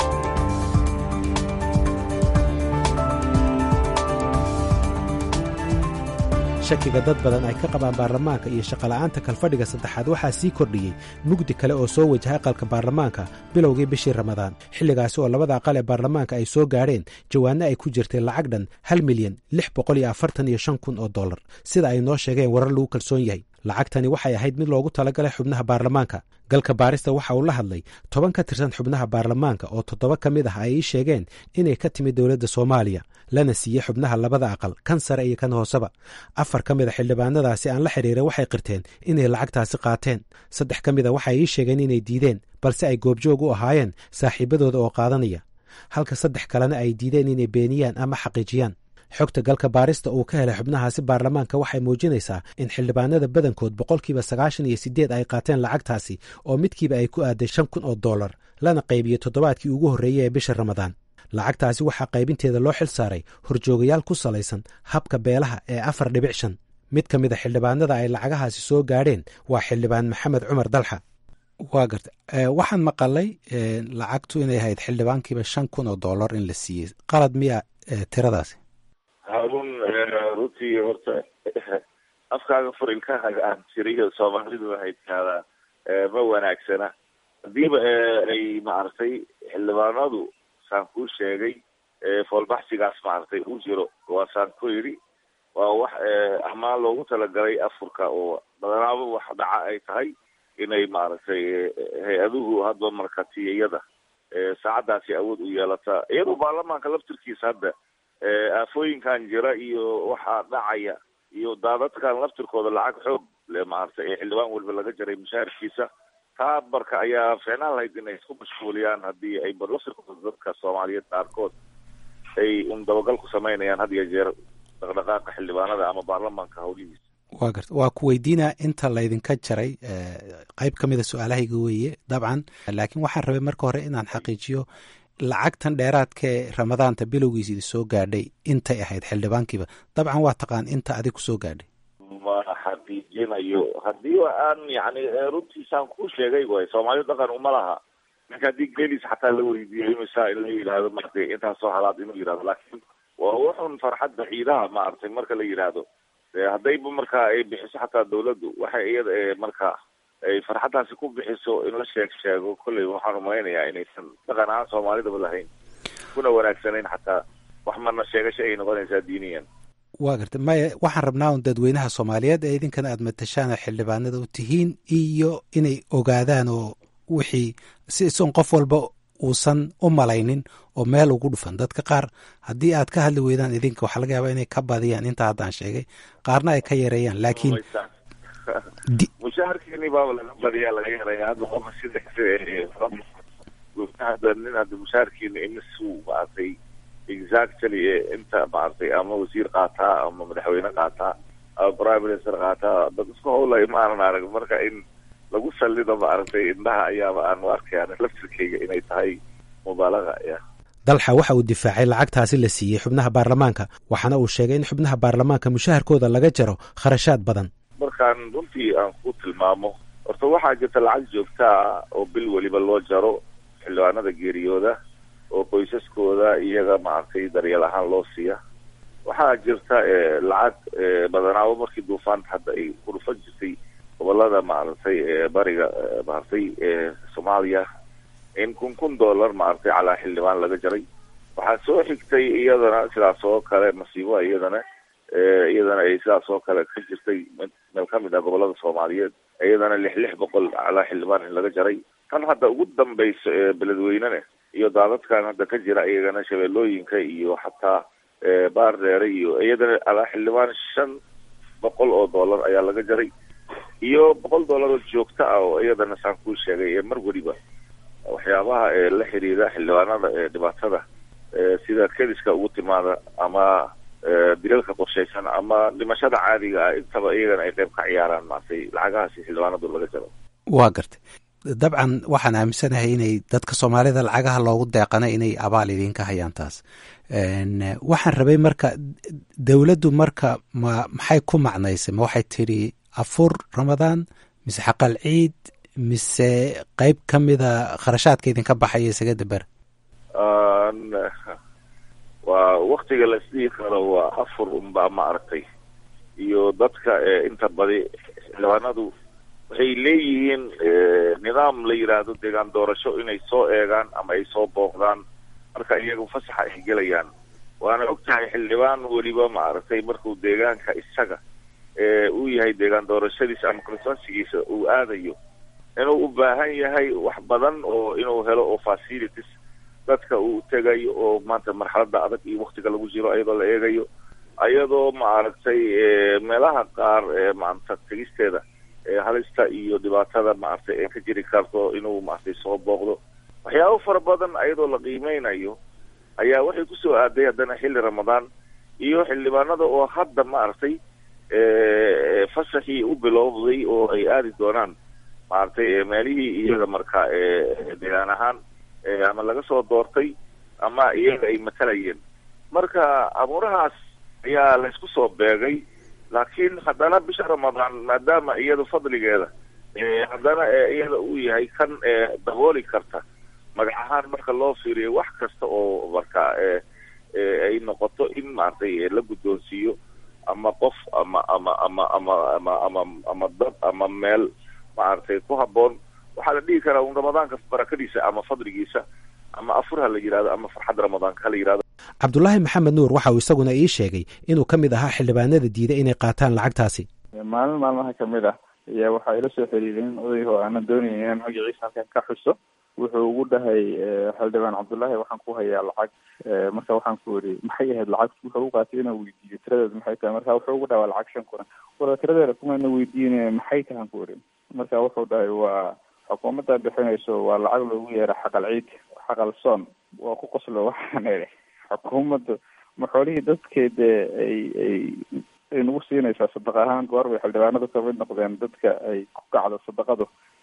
shakiga dad badan ay ka qabaan baarlamaanka iyo shaqola'aanta kalfadhiga saddexaad waxaa sii kordhiyey mugdi kale oo soo wajahay aqalka baarlamaanka bilowgii bishii ramadaan, xilligaasi oo labada aqal ee baarlamaanka ay soo gaadheen jawaanno ay ku jirtay lacag dhan $1,645,000 oo dollar, sida ay noo sheegeen warar lagu kalsoon yahay. lacagtani waxay ahayd mid loogu talagalay xubnaha baarlamaanka. galka baarista waxa uu la hadlay 10 ka tirsan xubnaha baarlamaanka oo 7 ka mid ah ay sheegeen inay ka timid dowladda Soomaaliya, lana siiyey xubnaha labada aqal, kan sare iyo kan hooseba. 4 ka mid ah xildhibaanadaasi aan la xiriiray waxay qirteen inay lacagtaasi qaateen. 3 ka mid ah waxay sheegeen inay diideen, balse ay goobjoog u ahaayeen saaxiibadooda oo qaadanaya, halka 3 kalena ay diideen inay beeniyaan ama xaqiijiyaan. xogta galka baarista uu ka helay xubnahaasi baarlamaanka waxay muujinaysaa in xildhibaanada badankood 98% ay qaateen lacagtaasi oo midkiiba ay ku aaday $5,000, lana qaybiyey toddobaadkii ugu horreeyey ee bisha Ramadaan. lacagtaasi waxaa qaybinteeda loo xil saaray horjoogayaal ku salaysan habka beelaha ee 4.5. mid ka mid a xildhibaanada ay lacagahaasi soo gaadheen waa xildhibaan Maxamed Cumar Dalxa. waa garta waxaan maqalay lacagtu inay ahayd xildhibaankiiba $5,000 in la siiyey. qalad miya tiradaasi? harun runtii horta afkaaga furilkaaga aan tiriyo soomaalidu waxay tihaadaa ma wanaagsana. hadiiba ay maaragtay xildhibaanadu saan kuu sheegay foolbaxsigaas maaragtay u jiro, waa saan ku yidhi waa wax amaan loogu talagalay afurka oo badanaaba wax dhaca ay tahay inay maaragtay hay-aduhu hadba markatiyada saacadaasi awood u yeelataa, iyadoo baarlamaanka laftirkiisa hadda aafooyinkan jira iyo waxaa dhacaya iyo daadadkan laftirkooda lacag xoog le maaragtay ee xildhibaan walba laga jaray mushaharkiisa. taa marka ayaa ficnaan lahayd inay isku mashquuliyaan haddii ay laftirkooda dadka soomaaliyeed qaarkood ay dabagal ku samaynayaan had iyo jeer dhaqdhaqaaqa xildhibaanada ama baarlamaanka hawlihiisa. waa garta waa ku weydiinaa inta laydinka jaray qayb ka mida su-aalahayga weeye dabcan, laakiin waxaan rabay marka hore inaan xaqiijiyo lacagtan dheeraadka ee ramadaanta bilowgiisa idi soo gaadhay intay ahayd xildhibaankiiba. dabcan waa taqaan inta adig ku soo gaadhay. ma xaqiijinayo haddii aan yani runtiisaan kuu sheegay way soomaalidu dhaqan uma laha ninka haddii gelis xataa la weydiiyo imisa in la yidhaahdo maaragtay intaas soo halaad inuu yidhahdo, laakiin waa wuxun farxadda ciidaha maaragtay marka la yidhaahdo haddayba markaa ay bixiso xataa dawladdu waxay iyada markaa ay farxaddaasi ku bixiso in la sheego kolley waxaan umalaynayaa inaysan dhaqan ahaan soomaalidaba lahayn kuna wanaagsanayn xataa wax marna sheegasho ay noqonaysaa diiniyan. waa gartay maya waxaan rabnaa un dadweynaha soomaaliyeed ee idinkana aad matashaan xildhibaanada u tihiin iyo inay ogaadaan oo wixii si isun qof walba uusan u malaynin oo meel ugu dhufan. dadka qaar haddii aad ka hadli weydaan idinka waxaa laga yaabaa inay ka badiyaan intaa haddaan sheegay, qaarna ay ka yareeyaan. laakiin mushaharkiini baaba laga badiyaa laga yareeya hadda qofa sida nin hadda mushaharkiina imisuu maaragtay exactly inta maaragtay ama wasiir qaataa ama madaxweyne qaataa ama prime minister qaataa dad isku howlay ma aanan arag. marka in lagu salido maaragtay indhaha ayaaba aan u arkaya laftirkeyga inay tahay mubaalaga. dalxa waxa uu difaacay lacagtaasi la siiyey xubnaha baarlamaanka, waxaana uu sheegay in xubnaha baarlamaanka mushaharkooda laga jaro kharashaad badan. markaan runtii aan ku tilmaamo horta waxaa jirta lacag joogtaa oo bil weliba loo jaro xildhibaanada geeriyooda oo qoysaskooda iyaga maaragtay daryeel ahaan loo siiya. waxaa jirta lacag badanaaba markii duufaanta hadda ay ku dhufan jirtay gobolada maaragtay bariga maaragtay soomaaliya in kun dollar maaragtay calaa xildhibaan laga jaray. waxaa soo xigtay iyadana sidaas oo kale masiibo iyadana ay sidaas oo kale ka jirtay meel ka mid ah gobolada soomaaliyeed iyadana 600 calaa xildhibaan in laga jaray. tan hadda ugu dambayso beledweynene iyo daadadkan hadda ka jira iyagana shabeellooyinka iyo xataa baardheere iyo iyadana calaa xildhibaan 500 dollar ayaa laga jaray iyo $100 oo joogto ah oo iyadana saan kuu sheegay mar waliba waxyaabaha la xiriira xildhibaanada dhibaatada sida kediska ugu timaada ama dilalka qorshaysan ama dhimashada caadiga ah intaba iyagana ay qayb ka ciyaaraan maartay lacagahaasi xildhibaanadu laga jaro. waa gartay dabcan waxaan aaminsanahay inay dadka soomaalida lacagaha loogu deeqana inay abaal idinka hayaan taas. waxaan rabay marka dawladdu marka maxay ku macnaysay? ma waxay tiri afur ramadaan mise xaqal ciid mise qayb ka mida kharashaadka idinka baxaya isaga dabar? waa waktiga la isdhihi karo waa afur unbaa ma aragtay iyo dadka inta badi xildhibaanadu waxay leeyihiin nidaam la yidhaahdo deegaan doorasho inay soo eegaan ama ay soo booqdaan marka iyagu fasaxa ay gelayaan. waana ogtahay xildhibaan weliba maaragtay markuu deegaanka isaga uu yahay deegaan doorashadiisa ama constituencygiisa uu aadayo inuu u baahan yahay wax badan oo inuu helo oo facilities dadka uu tegayo oo maanta marxaladda adag iyo waktiga lagu jiro ayadoo la eegayo ayadoo maaragtay meelaha qaar maanta tegisteeda halista iyo dhibaatada maaragtay ee ka jiri karto inuu maaragtay soo booqdo. waxyaabo fara badan ayadoo la qiimeynayo ayaa waxay kusoo aaday haddana xilli ramadaan iyo xildhibaanada oo hadda maaragtay fasaxii u bilowday oo ay aadi doonaan maaragtay meelihii iyaga markaa deegaan ahaan ama laga soo doortay ama iyaga ay matalayeen. marka abuurahaas ayaa la isku soo beegay. laakiin haddana bisha ramadaan maadaama iyada fadligeeda haddana iyada uu yahay kan dabooli karta magac ahaan marka loo fiiriyo wax kasta oo markaa ay noqoto in maaragtay la guddoonsiiyo ama qof ama dad ama meel maaragtay ku habboon. waxaa la dhihi karaa un ramadaanka barakadiisa ama fadligiisa ama afurha la yidhahdo ama farxad ramadaanka ha la yidhahdo. cabdulaahi maxamed nuur waxa uu isaguna ii sheegay inuu ka mid ahaa xildhibaanada diiday inay qaataan lacagtaasi. maalin maalmaha kamid ah ayaa waxaa ila soo xiriireen odayga oo aanan doonayn inaan magaciisa halkan ka xuso. wuxuu ugu dhahay xildhibaan cabdullaahi waxaan ku hayaa lacag. marka waxaan ku iri maxay ahayd lacag? wuxuu u qaatay inuu weydiiyo tiradeedu maxay tahay. marka wuxuu ugu dhahay waa lacag 5 kun. wala tiradeeda kumana weydiinaya maxay tahay ku iri. marka wuxuu dhahay waa xukuumadda bixinayso waa lacag loogu yeero xaqal ciid xaqal soon. waa ku qoslo waxaan iri xukuumaddu maxoolihii dadkeeda ay nagu siinaysaa sadaq ahaan goor bay xildhibaanadu ka mid noqdeen dadka ay ku kacdo sadaqadu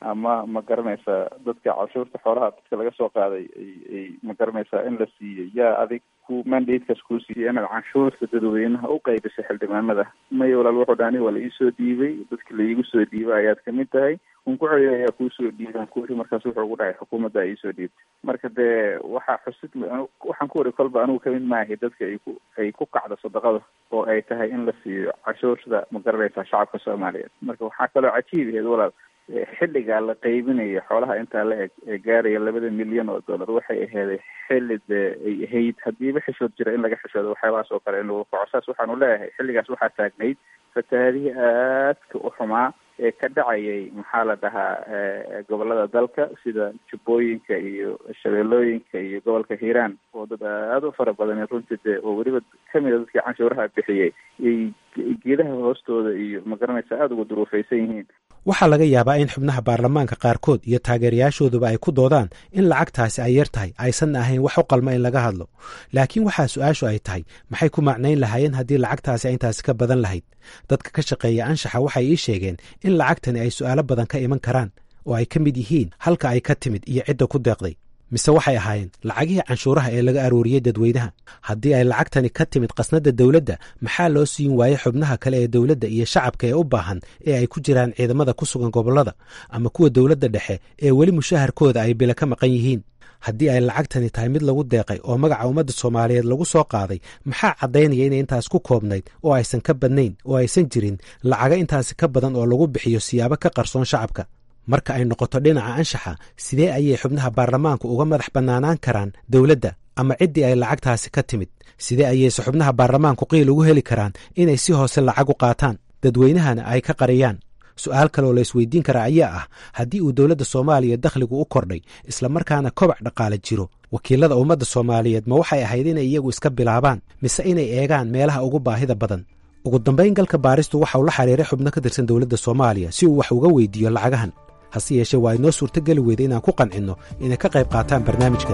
ama ma garanaysaa dadka cashuurta xoolaha dadka laga soo qaaday ay ma garanaysaa in la siiyey yaa adig ku mandatekaas kuu siiyey inaad canshuurta dadweynaha u qaybisay xildhibaanada may walaal wuxuu dhaani waa la iisoo dhiibay dadka laiigu soo dhiibay ayaad kamid tahay un ku celiya ayaa kuusoo dhiiban kuuri markaas wuxuu ugu dhacay xukuumadda iisoo dhiibtay marka dee waxaa xusid waxaan ku wari kolba anigu kamid maahay dadka ay ku kacdo sadaqada oo ay tahay in la siiyo cashuurta ma garanaysaa shacabka soomaaliyeed marka waxaa kaloo cajiib aheed walaal xilligaa la qaybinaya xoolaha intaa la eg ee gaaraya $2 milyan waxay aheeday xilli dee ay ahayd hadiiba xishood jira in laga xishoodo waxyaabahaas oo kale in lagu kaco saas waxaanu leeyahay xilligaas waxaa taagnayd fatahaadihii aadka u xumaa ee ka dhacayay maxaa la dhahaa gobolada dalka sida jubbooyinka iyo shabeellooyinka iyo gobolka hiiraan oo dad aada u fara badan runtii dee oo weliba kamida dadkii canshuuraha bixiyey ay geedaha hoostooda iyo ma garanaysa aada uga duruufaysan yihiin waxaa laga yaabaa in xubnaha baarlamaanka qaarkood iyo taageerayaashooduba ay ku doodaan in lacagtaasi ay yar tahay aysan ahayn wax u qalma in laga hadlo laakiin waxaa su-aashu ay tahay maxay ku macnayn lahaayeen haddii lacagtaasi ay intaasi ka badan lahayd dadka ka shaqeeya anshaxa waxay ii sheegeen in lacagtani ay su'aalo badan ka iman karaan oo ay ka mid yihiin halka ay ka timid iyo cidda ku deeqday mise waxay ahaayeen lacagihii canshuuraha ee laga arooriyey dadweynaha haddii ay lacagtani ka timid qasnada dowladda maxaa loo siin waayey xubnaha kale ee dowladda iyo shacabka ee u baahan ee ay ku jiraan ciidamada ku sugan gobollada ama kuwa dowladda dhexe ee weli mushaharkooda ay bila ka maqan yihiin haddii ay lacagtani tahay mid lagu deeqay oo magaca ummadda soomaaliyeed lagu soo qaaday maxaa caddaynaya inay intaas ku koobnayd oo aysan ka badnayn oo aysan jirin lacaga intaasi ka badan oo lagu bixiyo siyaabo ka qarsoon shacabka marka ay noqoto dhinaca anshaxa sidee ayay xubnaha baarlamaanku uga madax bannaanaan karaan dowladda ama ciddii ay lacagtaasi ka timid sidee ayayse xubnaha baarlamaanku qiil ugu heli karaan inay si hoose lacag u qaataan dadweynahana ay ka qariyaan su-aal kaleoo la isweydiin karaa ayaa ah haddii uu dowladda soomaaliya dakhligu u kordhay islamarkaana kobac dhaqaale jiro wakiilada ummadda soomaaliyeed ma waxay ahayd inay iyagu iska bilaabaan mise inay eegaan meelaha ugu baahida badan ugu dambayn galka baaristu waxa uu la xiriiray xubno ka tirsan dowladda soomaaliya si uu wax uga weydiiyo lacagahan hase yeeshee waa inoo suurtogeli weyda inaan ku qancinno inay ka qayb qaataan barnaamijkan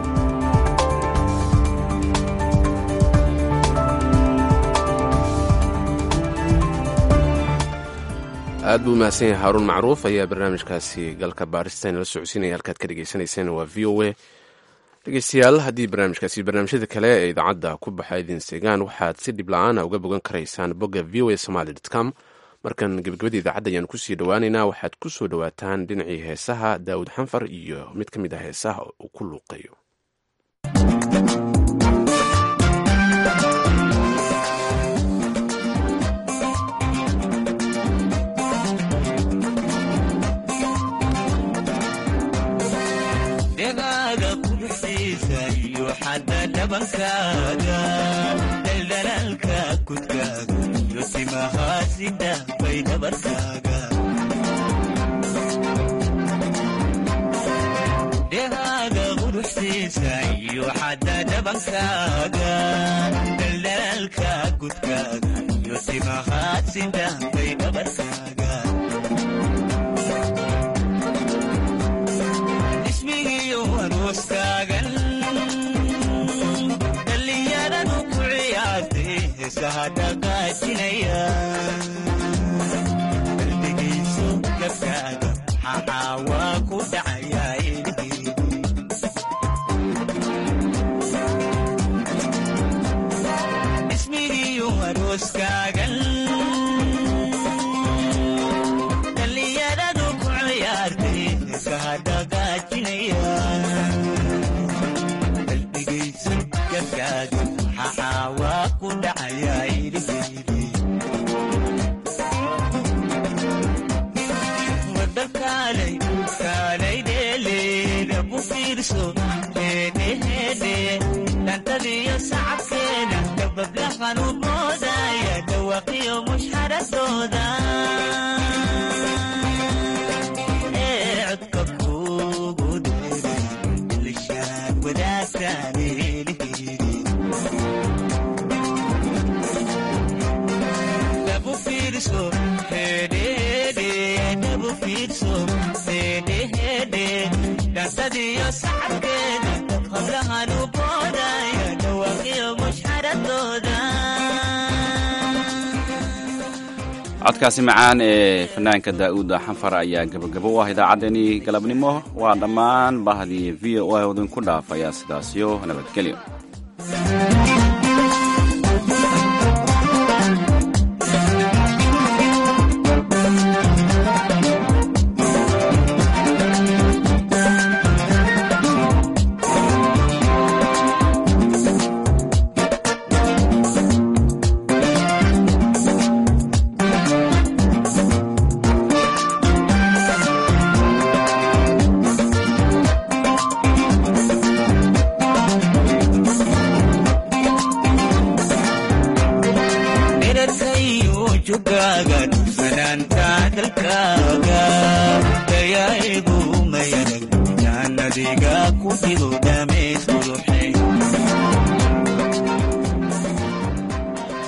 aad buu mahadsan yahay haaruun macruuf ayaa barnaamijkaasi galka baarista inala socodsiinaya halkaad ka dhegaysanayseen waa v o a dhegeystayaal haddii barnaamijyada kale ee idaacadda ku baxa idin seegaan waxaad si dhib la-aana uga bogan karaysaan bogga v o a somaly com markan gebagabada idaacadda ayaan kusii dhowaaneynaa waxaad ku soo dhowaataan dhinacii heesaha daawud xanfar iyo mid ka mid ah heesaha uu ku luuqeeyo degaaga quruxdiisa iyo xadda dhabankaaga daldalaalka kudkaaga iyo timahaasida bay dhabarkaaga degaaga quruxdiisa iyo xadda dhabankaaga daldalaalka kudkaaga iyo timahaasida bay dhabarkaaga ismigiyo arooskaagan dhallinyaradu ku ciyaartay heesaha dhaqaajinaya qalbigiisu gabkaaga xaxaa waa ku dhacayaa ismigiyo arooskaagan dhallinyaradu ku ciyaartay heesaha dhaqaajinaya qalbigaysu gabkaaga xaxaa waa ku dhacayaa iliheydi wadakaalay kaalay dheeleeda ku fiirso heedheheedhe dhantadiyo sacabkeeda dabablahan u moodaya dhawaqiyo mushxaradooda codka kugu dheeray ilishaan wadaagtaan heliheydi dhabu fiirso hedhehedhe dhabu fiirso hedhehedhe dhantadiyo sacabkeeda hablahan u boodaya dhawaqiyo mushxaradooda codkaasi macaan ee fanaanka daa'uud xanfar ayaa gabagabo u ah idaacaddeenii galabnimo waa dhammaan bahdii v o a idinku dhaafaya sidaasyo nabadgelyo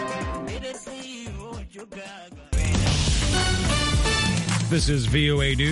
This is VOA News.